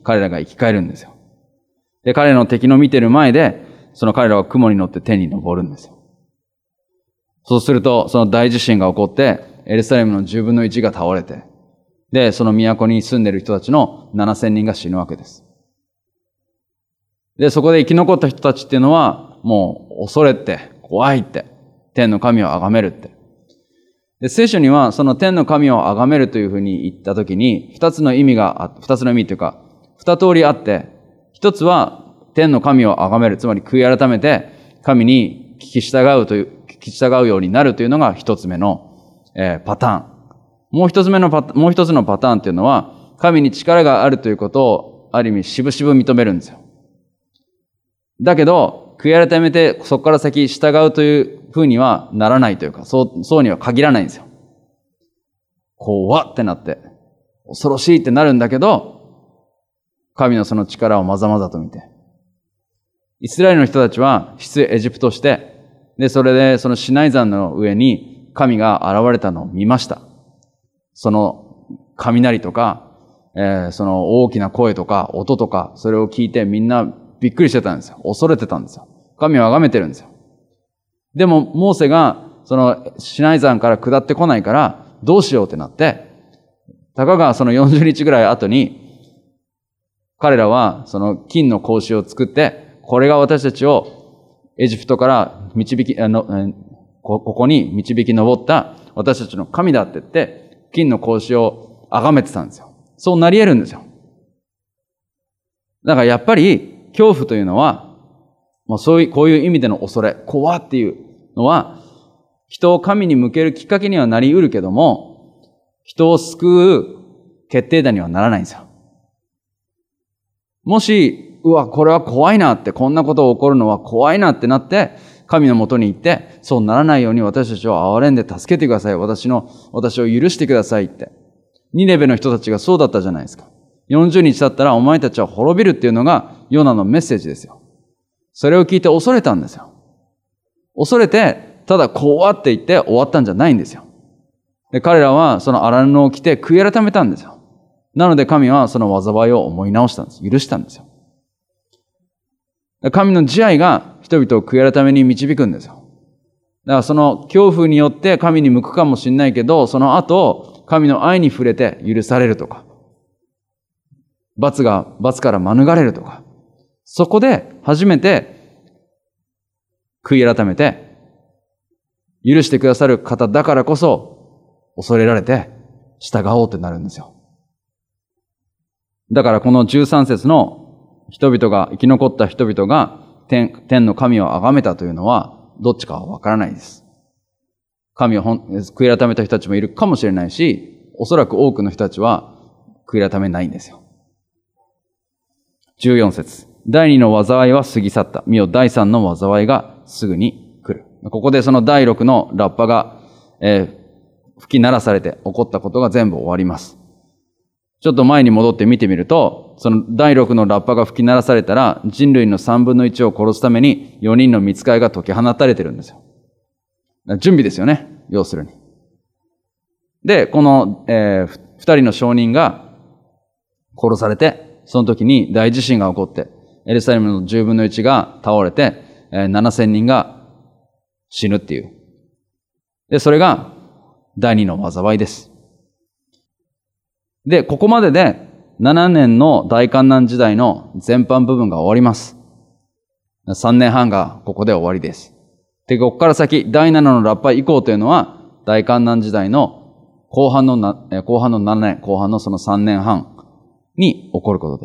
Speaker 1: 彼らが生き返るんですよ。で、彼らの敵の見てる前で、その彼らは雲に乗って天に昇るんですよ。そうすると、その大地震が起こって、エルサレムの10分の1が倒れて、で、その都に住んでいる人たちの7000人が死ぬわけです。で、そこで生き残った人たちっていうのは、もう恐れて、怖いって、天の神を崇めるって。で、聖書にはその天の神を崇めるというふうに言ったときに、二つの意味というか、二通りあって、一つは天の神を崇める、つまり悔い改めて神に聞き従うようになるというのが一つ目の、パターン。もう一つのパターンというのは、神に力があるということをある意味しぶしぶ認めるんですよ。だけど、悔い改めてそこから先従うという風にはならないというか、そうには限らないんですよ。怖ってなって、恐ろしいってなるんだけど、神のその力をまざまざと見て。イスラエルの人たちは出エジプトして、で、それでそのシナイ山の上に神が現れたのを見ました。その雷とか、その大きな声とか音とか、それを聞いてみんなびっくりしてたんですよ。恐れてたんですよ。神を崇めてるんですよ。でも、モーセが、その、シナイ山から下ってこないから、どうしようってなって、たかがその40日ぐらい後に、彼らは、その金の格子を作って、これが私たちをエジプトからここに導き上った私たちの神だって言って、金の格子を崇めてたんですよ。そうなり得るんですよ。だからやっぱり、恐怖というのは、こういう意味での恐れ、怖っていうのは、人を神に向けるきっかけにはなり得るけども、人を救う決定打にはならないんですよ。もし、これは怖いなって、こんなことが起こるのは怖いなってなって、神のもとに行って、そうならないように私たちを憐れんで助けてください。私を許してくださいって。ニネベの人たちがそうだったじゃないですか。40日経ったらお前たちは滅びるっていうのがヨナのメッセージですよ。それを聞いて恐れたんですよ。恐れて、ただ怖って言って終わったんじゃないんですよ。で、彼らはその荒布を着て悔い改めたんですよ。なので神はその災いを思い直したんです。許したんですよ。神の慈愛が人々を悔い改めに導くんですよ。だからその恐怖によって神に向くかもしれないけど、その後、神の愛に触れて許されるとか、罰から免れるとか、そこで初めて悔い改めて許してくださる方だからこそ恐れられて従おうってなるんですよ。だからこの13節の生き残った人々が天の神を崇めたというのはどっちかはわからないです。神を悔い改めた人たちもいるかもしれないし、おそらく多くの人たちは悔い改めないんですよ。14節。第2の災いは過ぎ去った。見よ、第3の災いがすぐに来る。ここでその第6のラッパが、吹き鳴らされて起こったことが全部終わります。ちょっと前に戻って見てみると、その第6のラッパが吹き鳴らされたら、人類の3分の1を殺すために4人の御使いが解き放たれてるんですよ。準備ですよね。要するに。で、この、2人の証人が殺されて、その時に大地震が起こって、エルサレムの10分の1が倒れて、7000人が死ぬっていう。で、それが第2の災いです。で、ここまでで7年の大観難時代の全般部分が終わります。3年半がここで終わりです。で、ここから先、第7のラッパ以降というのは、大観難時代の後半の7年、後半のその3年半に起こることです。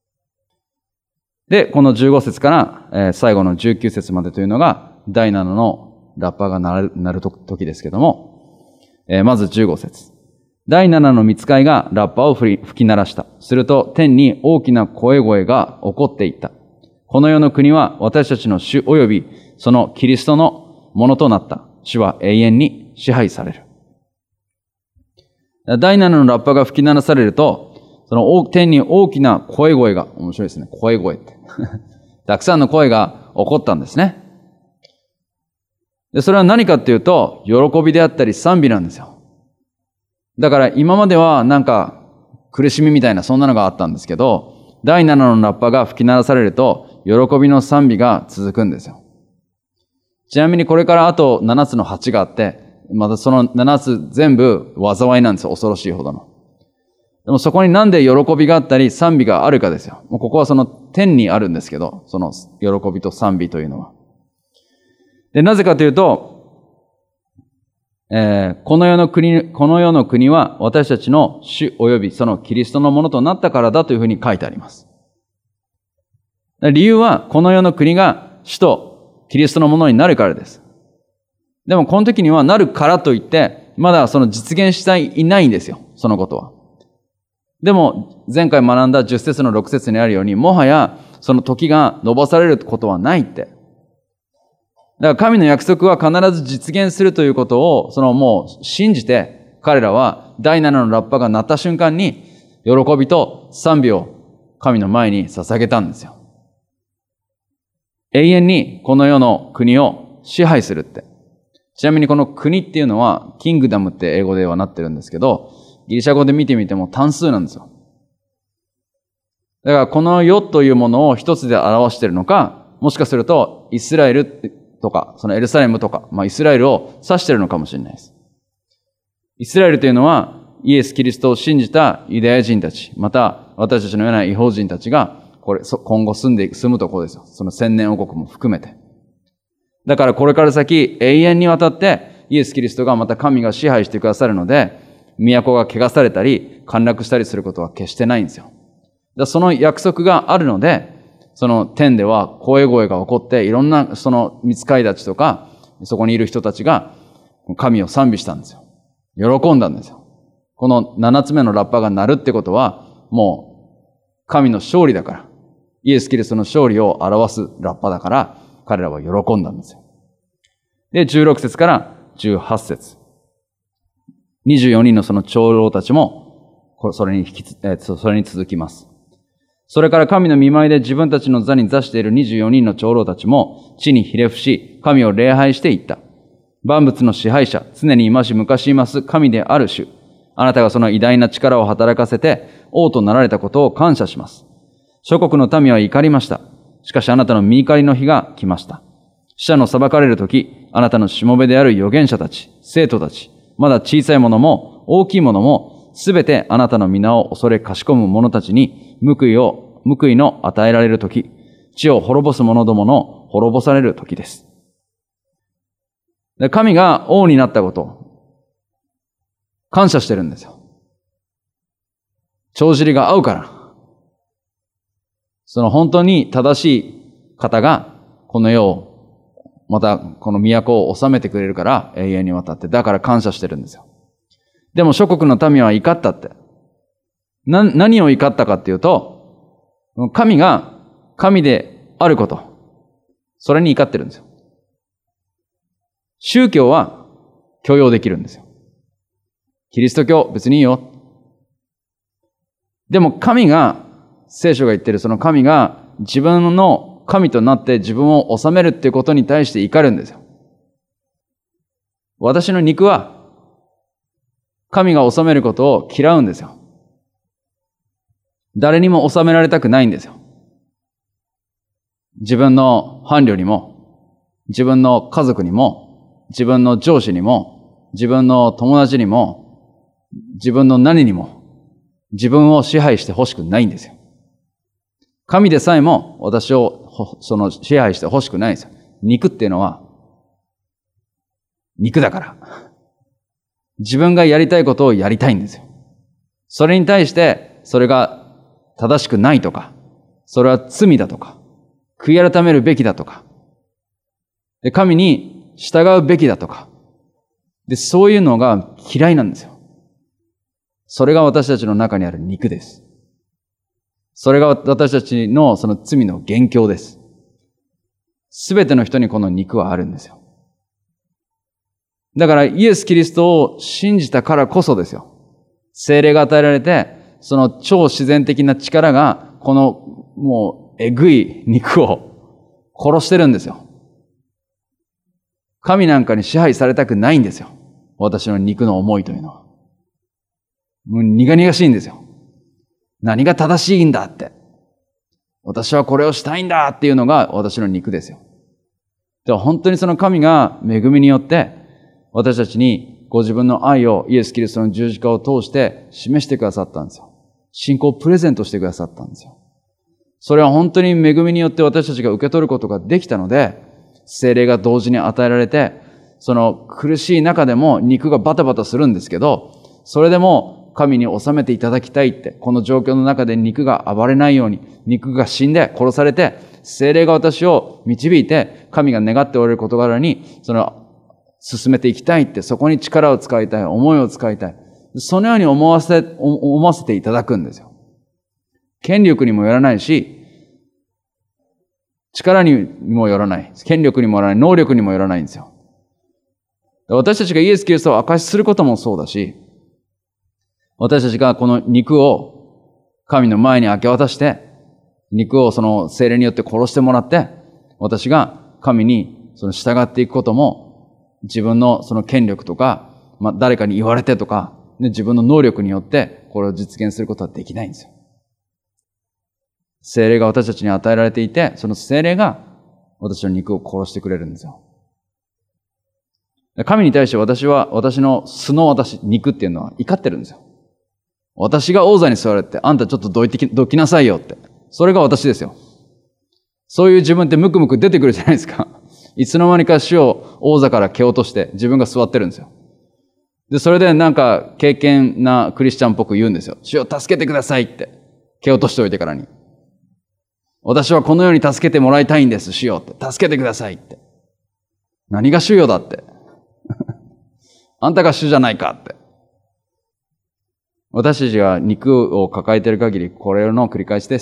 Speaker 1: で、この15節から、最後の19節までというのが、第7のラッパが鳴る時ですけども、まず15節。第7の御使いがラッパを吹き鳴らした。すると天に大きな声が起こっていった。この世の国は私たちの主及びそのキリストのものとなった。主は永遠に支配される。第7のラッパが吹き鳴らされると、その天に大きな声が、面白いですね、声って。たくさんの声が起こったんですね。で、それは何かっていうと、喜びであったり賛美なんですよ。だから今まではなんか苦しみみたいなそんなのがあったんですけど、 第7のラッパが吹き鳴らされると、喜びの賛美が続くんですよ。ちなみにこれからあと7つの8があって、またその7つ全部災いなんですよ。恐ろしいほどの。でもそこになんで喜びがあったり賛美があるかですよ。もうここはその天にあるんですけど、その喜びと賛美というのは。で、なぜかというと、この世の国は私たちの主及びそのキリストのものとなったからだというふうに書いてあります。理由はこの世の国が主とキリストのものになるからです。でもこの時にはなるからといって、まだその実現していないんですよ、そのことは。でも前回学んだ10節の6節にあるように、もはやその時が延ばされることはないって。だから神の約束は必ず実現するということを、もう信じて、彼らは第7のラッパが鳴った瞬間に、喜びと賛美を神の前に捧げたんですよ。永遠にこの世の国を支配するって。ちなみにこの国っていうのは、キングダムって英語ではなってるんですけど、ギリシャ語で見てみても単数なんですよ。だからこの世というものを一つで表しているのか、もしかするとイスラエルとか、そのエルサレムとか、イスラエルを指しているのかもしれないです。イスラエルというのは、イエス・キリストを信じたユダヤ人たち、また私たちのような異邦人たちが、今後住むところですよ。その千年王国も含めて。だからこれから先、永遠にわたって、イエス・キリストがまた神が支配してくださるので、都が汚されたり、陥落したりすることは決してないんですよ。その約束があるので、その天では声が起こって、いろんなその御使いたちとか、そこにいる人たちが神を賛美したんですよ。喜んだんですよ。この7つ目のラッパが鳴るってことは、もう神の勝利だから、イエス・キリストの勝利を表すラッパだから、彼らは喜んだんですよ。で、16節から18節。24人のその長老たちも、それに続きます。それから神の御前で自分たちの座に座している24人の長老たちも地にひれ伏し、神を礼拝していった。万物の支配者、常に今し昔います神である主。あなたがその偉大な力を働かせて王となられたことを感謝します。諸国の民は怒りました。しかしあなたの御怒りの日が来ました。死者の裁かれるとき、あなたのしもべである預言者たち、生徒たち、まだ小さいものも大きいものも、すべてあなたの皆を恐れかしこむ者たちに報いの与えられるとき、地を滅ぼす者どもの滅ぼされるときです。神が王になったことを感謝してるんですよ。帳尻が合うから。その本当に正しい方がこの世を、またこの都を治めてくれるから永遠にわたって、だから感謝してるんですよ。でも諸国の民は怒ったって。何を怒ったかっていうと、神が神であること。それに怒ってるんですよ。宗教は許容できるんですよ。キリスト教別にいいよ。でも神が、聖書が言ってるその神が自分の神となって自分を治めるっていうことに対して怒るんですよ。私の肉は神が治めることを嫌うんですよ。誰にも治められたくないんですよ。自分の伴侶にも、自分の家族にも、自分の上司にも、自分の友達にも、自分の何にも、自分を支配してほしくないんですよ。神でさえも私を支配してほしくないんですよ。肉っていうのは、肉だから。自分がやりたいことをやりたいんですよ。それに対して、それが正しくないとか、それは罪だとか、悔い改めるべきだとか、で、神に従うべきだとか、で、そういうのが嫌いなんですよ。それが私たちの中にある肉です。それが私たちのその罪の元凶です。すべての人にこの肉はあるんですよ。だからイエス・キリストを信じたからこそですよ。聖霊が与えられて、その超自然的な力が、このもうえぐい肉を殺してるんですよ。神なんかに支配されたくないんですよ。私の肉の思いというのは。もう苦々しいんですよ。何が正しいんだって。 私はこれをしたいんだっていうのが私の肉ですよ。では本当にその神が恵みによって私たちにご自分の愛をイエス・キリストの十字架を通して示してくださったんですよ。信仰をプレゼントしてくださったんですよ。それは本当に恵みによって私たちが受け取ることができたので、聖霊が同時に与えられて、その苦しい中でも肉がバタバタするんですけど、それでも神に収めていただきたいって、この状況の中で肉が暴れないように、肉が死んで殺されて、聖霊が私を導いて、神が願っておられる事柄に、進めていきたいって、そこに力を使いたい、思いを使いたい。そのように思わせていただくんですよ。権力にもよらないし、力にもよらない。権力にもよらない。能力にもよらないんですよ。私たちがイエス・キリストを証しすることもそうだし、私たちがこの肉を神の前に明け渡して、肉をその聖霊によって殺してもらって、私が神に従っていくことも、自分のその権力とか、誰かに言われてとか、自分の能力によってこれを実現することはできないんですよ。聖霊が私たちに与えられていて、その聖霊が私の肉を殺してくれるんですよ。神に対して私の素の肉っていうのは怒ってるんですよ。私が王座に座れって、あんたちょっとどきなさいよって。それが私ですよ。そういう自分ってムクムク出てくるじゃないですか。いつの間にか主を王座から蹴落として自分が座ってるんですよ。で、それでなんか敬虔なクリスチャンっぽく言うんですよ。主を助けてくださいって。蹴落としておいてからに。私はこのように助けてもらいたいんです、主よって。助けてくださいって。何が主よだって。あんたが主じゃないかって。私たちが肉を抱えている限り、これの繰り返しです。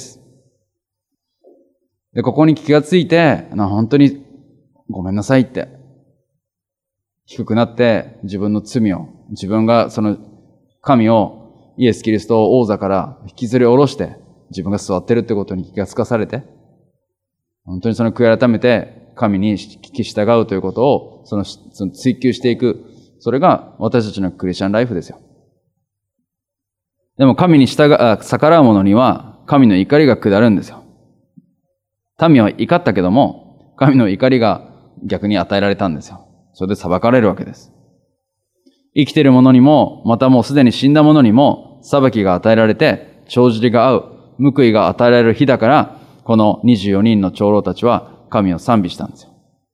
Speaker 1: で、ここに気がついて、本当にごめんなさいって。低くなって自分の罪を、自分がその神を、イエス・キリストを王座から引きずり下ろして、自分が座ってるってことに気がつかされて、本当にその悔い改めて神に聞き従うということを、その追求していく。それが私たちのクリスチャンライフですよ。でも神に逆らう者には神の怒りが下るんですよ。民は怒ったけども、神の怒りが逆に与えられたんですよ。それで裁かれるわけです。生きている者にも、またもうすでに死んだ者にも、裁きが与えられて、帳尻が合う、報いが与えられる日だから、この24人の長老たちは神を賛美したんですよ。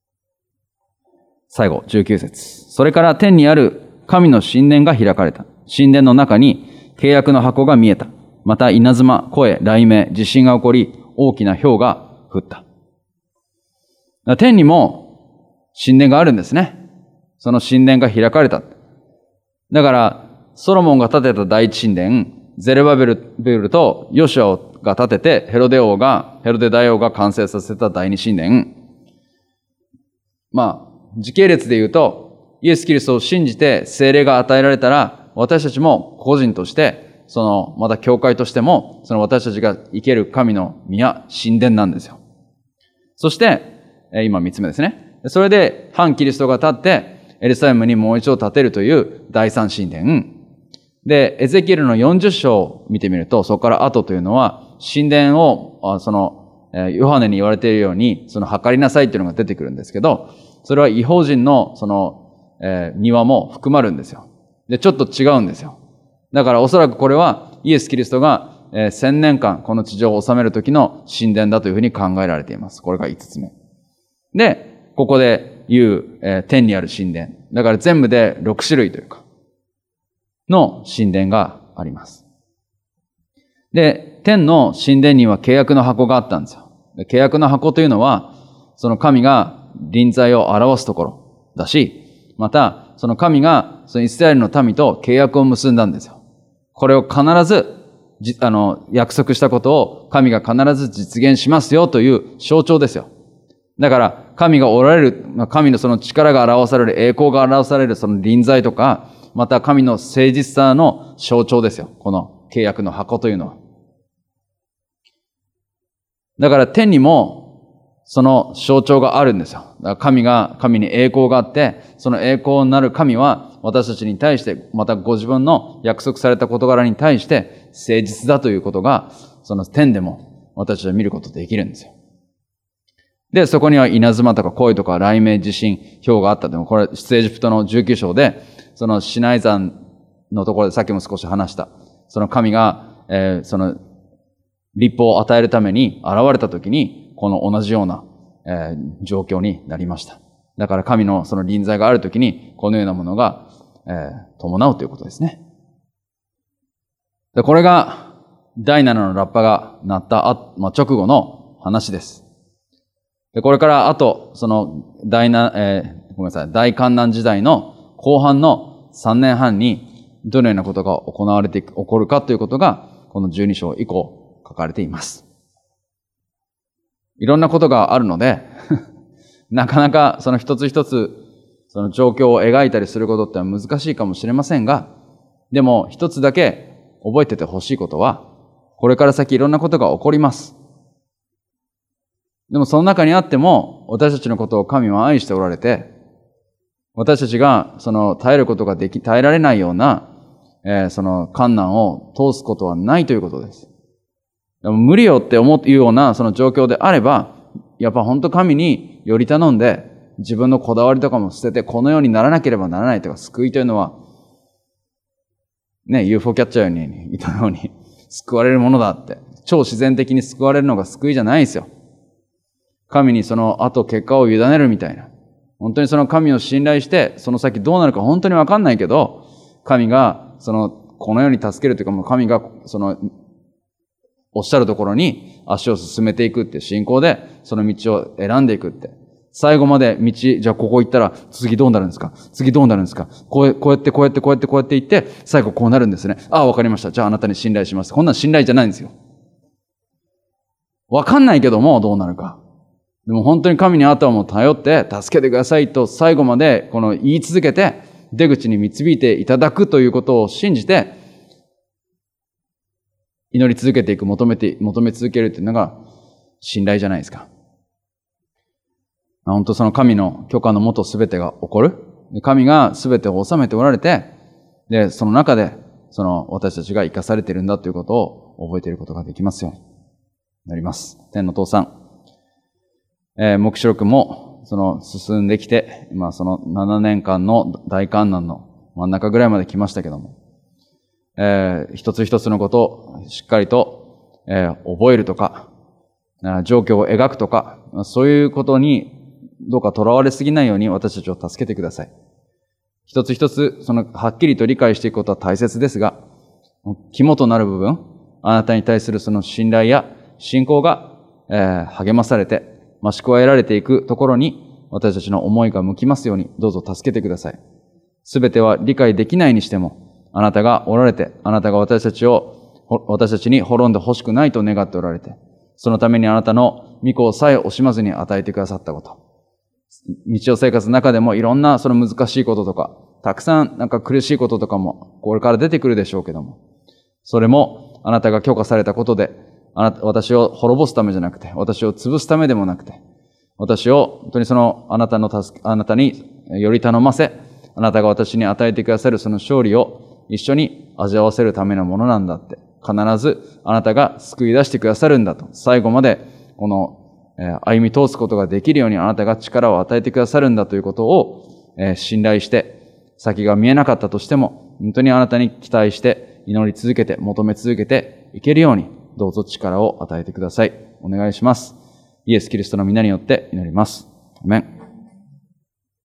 Speaker 1: 最後、19節。それから天にある神の神殿が開かれた。神殿の中に契約の箱が見えた。また稲妻、声、雷鳴、地震が起こり、大きな氷が降った。天にも神殿があるんですね。その神殿が開かれた。だから、ソロモンが建てた第一神殿、ゼルバベルとヨシュアが建てて、ヘロデ大王が完成させた第二神殿。時系列で言うと、イエス・キリストを信じて聖霊が与えられたら、私たちも個人として、また教会としても、私たちが生ける神の宮、神殿なんですよ。そして、今3つ目ですね。それで、反キリストが立って、エルサレムにもう一度建てるという第三神殿。で、エゼキエルの40章を見てみると、そこから後というのは、神殿を、ヨハネに言われているように、測りなさいっていうのが出てくるんですけど、それは異邦人の、庭も含まるんですよ。で、ちょっと違うんですよ。だからおそらくこれは、イエス・キリストが、1000年間、この地上を治める時の神殿だというふうに考えられています。これが5つ目。で、ここで言う、天にある神殿。だから全部で6種類というか、の神殿があります。で、天の神殿には契約の箱があったんですよ。で、契約の箱というのは、その神が臨在を表すところだし、また、その神がそのイスラエルの民と契約を結んだんですよ。これを必ず、約束したことを神が必ず実現しますよという象徴ですよ。だから、神がおられる、神のその力が表される、栄光が表されるその臨在とか、また神の誠実さの象徴ですよ。この契約の箱というのは。だから天にもその象徴があるんですよ。だから神に栄光があって、その栄光になる神は私たちに対して、またご自分の約束された事柄に対して誠実だということが、その天でも私たちは見ることできるんですよ。で、そこには稲妻とか鯉とか雷鳴地震、雹があったでも、これ出エジプトの19章で、そのシナイ山のところでさっきも少し話した、その神が、その立法を与えるために現れたときに、この同じような、状況になりました。だから神のその臨在があるときに、このようなものが、伴うということですね。で、これが第7のラッパが鳴った直後の話です。で、これからあと、その大観難時代の後半の3年半にどのようなことが起こるかということが、この12章以降書かれています。いろんなことがあるので、なかなかその一つ一つ、その状況を描いたりすることって難しいかもしれませんが、でも一つだけ覚えててほしいことは、これから先いろんなことが起こります。でもその中にあっても、私たちのことを神は愛しておられて、私たちがその耐えられないような、その困難を通すことはないということです。でも無理よって思うようなその状況であれば、やっぱ本当神により頼んで、自分のこだわりとかも捨てて、このようにならなければならないとか、救いというのは、ね、UFO キャッチャーにいたように、救われるものだって。超自然的に救われるのが救いじゃないですよ。神にその後結果を委ねるみたいな。本当にその神を信頼して、その先どうなるか本当にわかんないけど、神がこのように助けるというか、もう神がおっしゃるところに足を進めていくって信仰で、その道を選んでいくって。最後までじゃあここ行ったら次どうなるんですか？次どうなるんですか？こうやって行って、最後こうなるんですね。ああ、わかりました。じゃああなたに信頼します。こんなん信頼じゃないんですよ。わかんないけどもどうなるか。でも本当に神にあとはもう頼って助けてくださいと最後まで言い続けて出口に導いていただくということを信じて祈り続けていく、求め続けるっていうのが信頼じゃないですか。本当その神の許可のもと全てが起こる。神が全てを治めておられて、で、その中で私たちが生かされているんだということを覚えていることができますようになります。天の父さん。黙示録も、進んできて、今7年間の大観難の真ん中ぐらいまで来ましたけども、一つ一つのことをしっかりと、覚えるとか、状況を描くとか、そういうことにどうか囚われすぎないように私たちを助けてください。一つ一つ、はっきりと理解していくことは大切ですが、肝となる部分、あなたに対するその信頼や信仰が、励まされて、増し加えられていくところに私たちの思いが向きますようにどうぞ助けてください。すべては理解できないにしても、あなたがおられて、あなたが私たちに滅んでほしくないと願っておられて、そのためにあなたの御子さえ惜しまずに与えてくださったこと。日常生活の中でもいろんな難しいこととか、たくさん苦しいこととかもこれから出てくるでしょうけども、それもあなたが許可されたことで、私を滅ぼすためじゃなくて、私を潰すためでもなくて、私を本当にあなたにより頼ませ、あなたが私に与えてくださるその勝利を一緒に味わわせるためのものなんだって、必ずあなたが救い出してくださるんだと、最後まで歩み通すことができるようにあなたが力を与えてくださるんだということを信頼して、先が見えなかったとしても、本当にあなたに期待して祈り続けて、求め続けていけるように、どうぞ力を与えてください。お願いします。イエス・キリストの皆によって祈ります。アメン。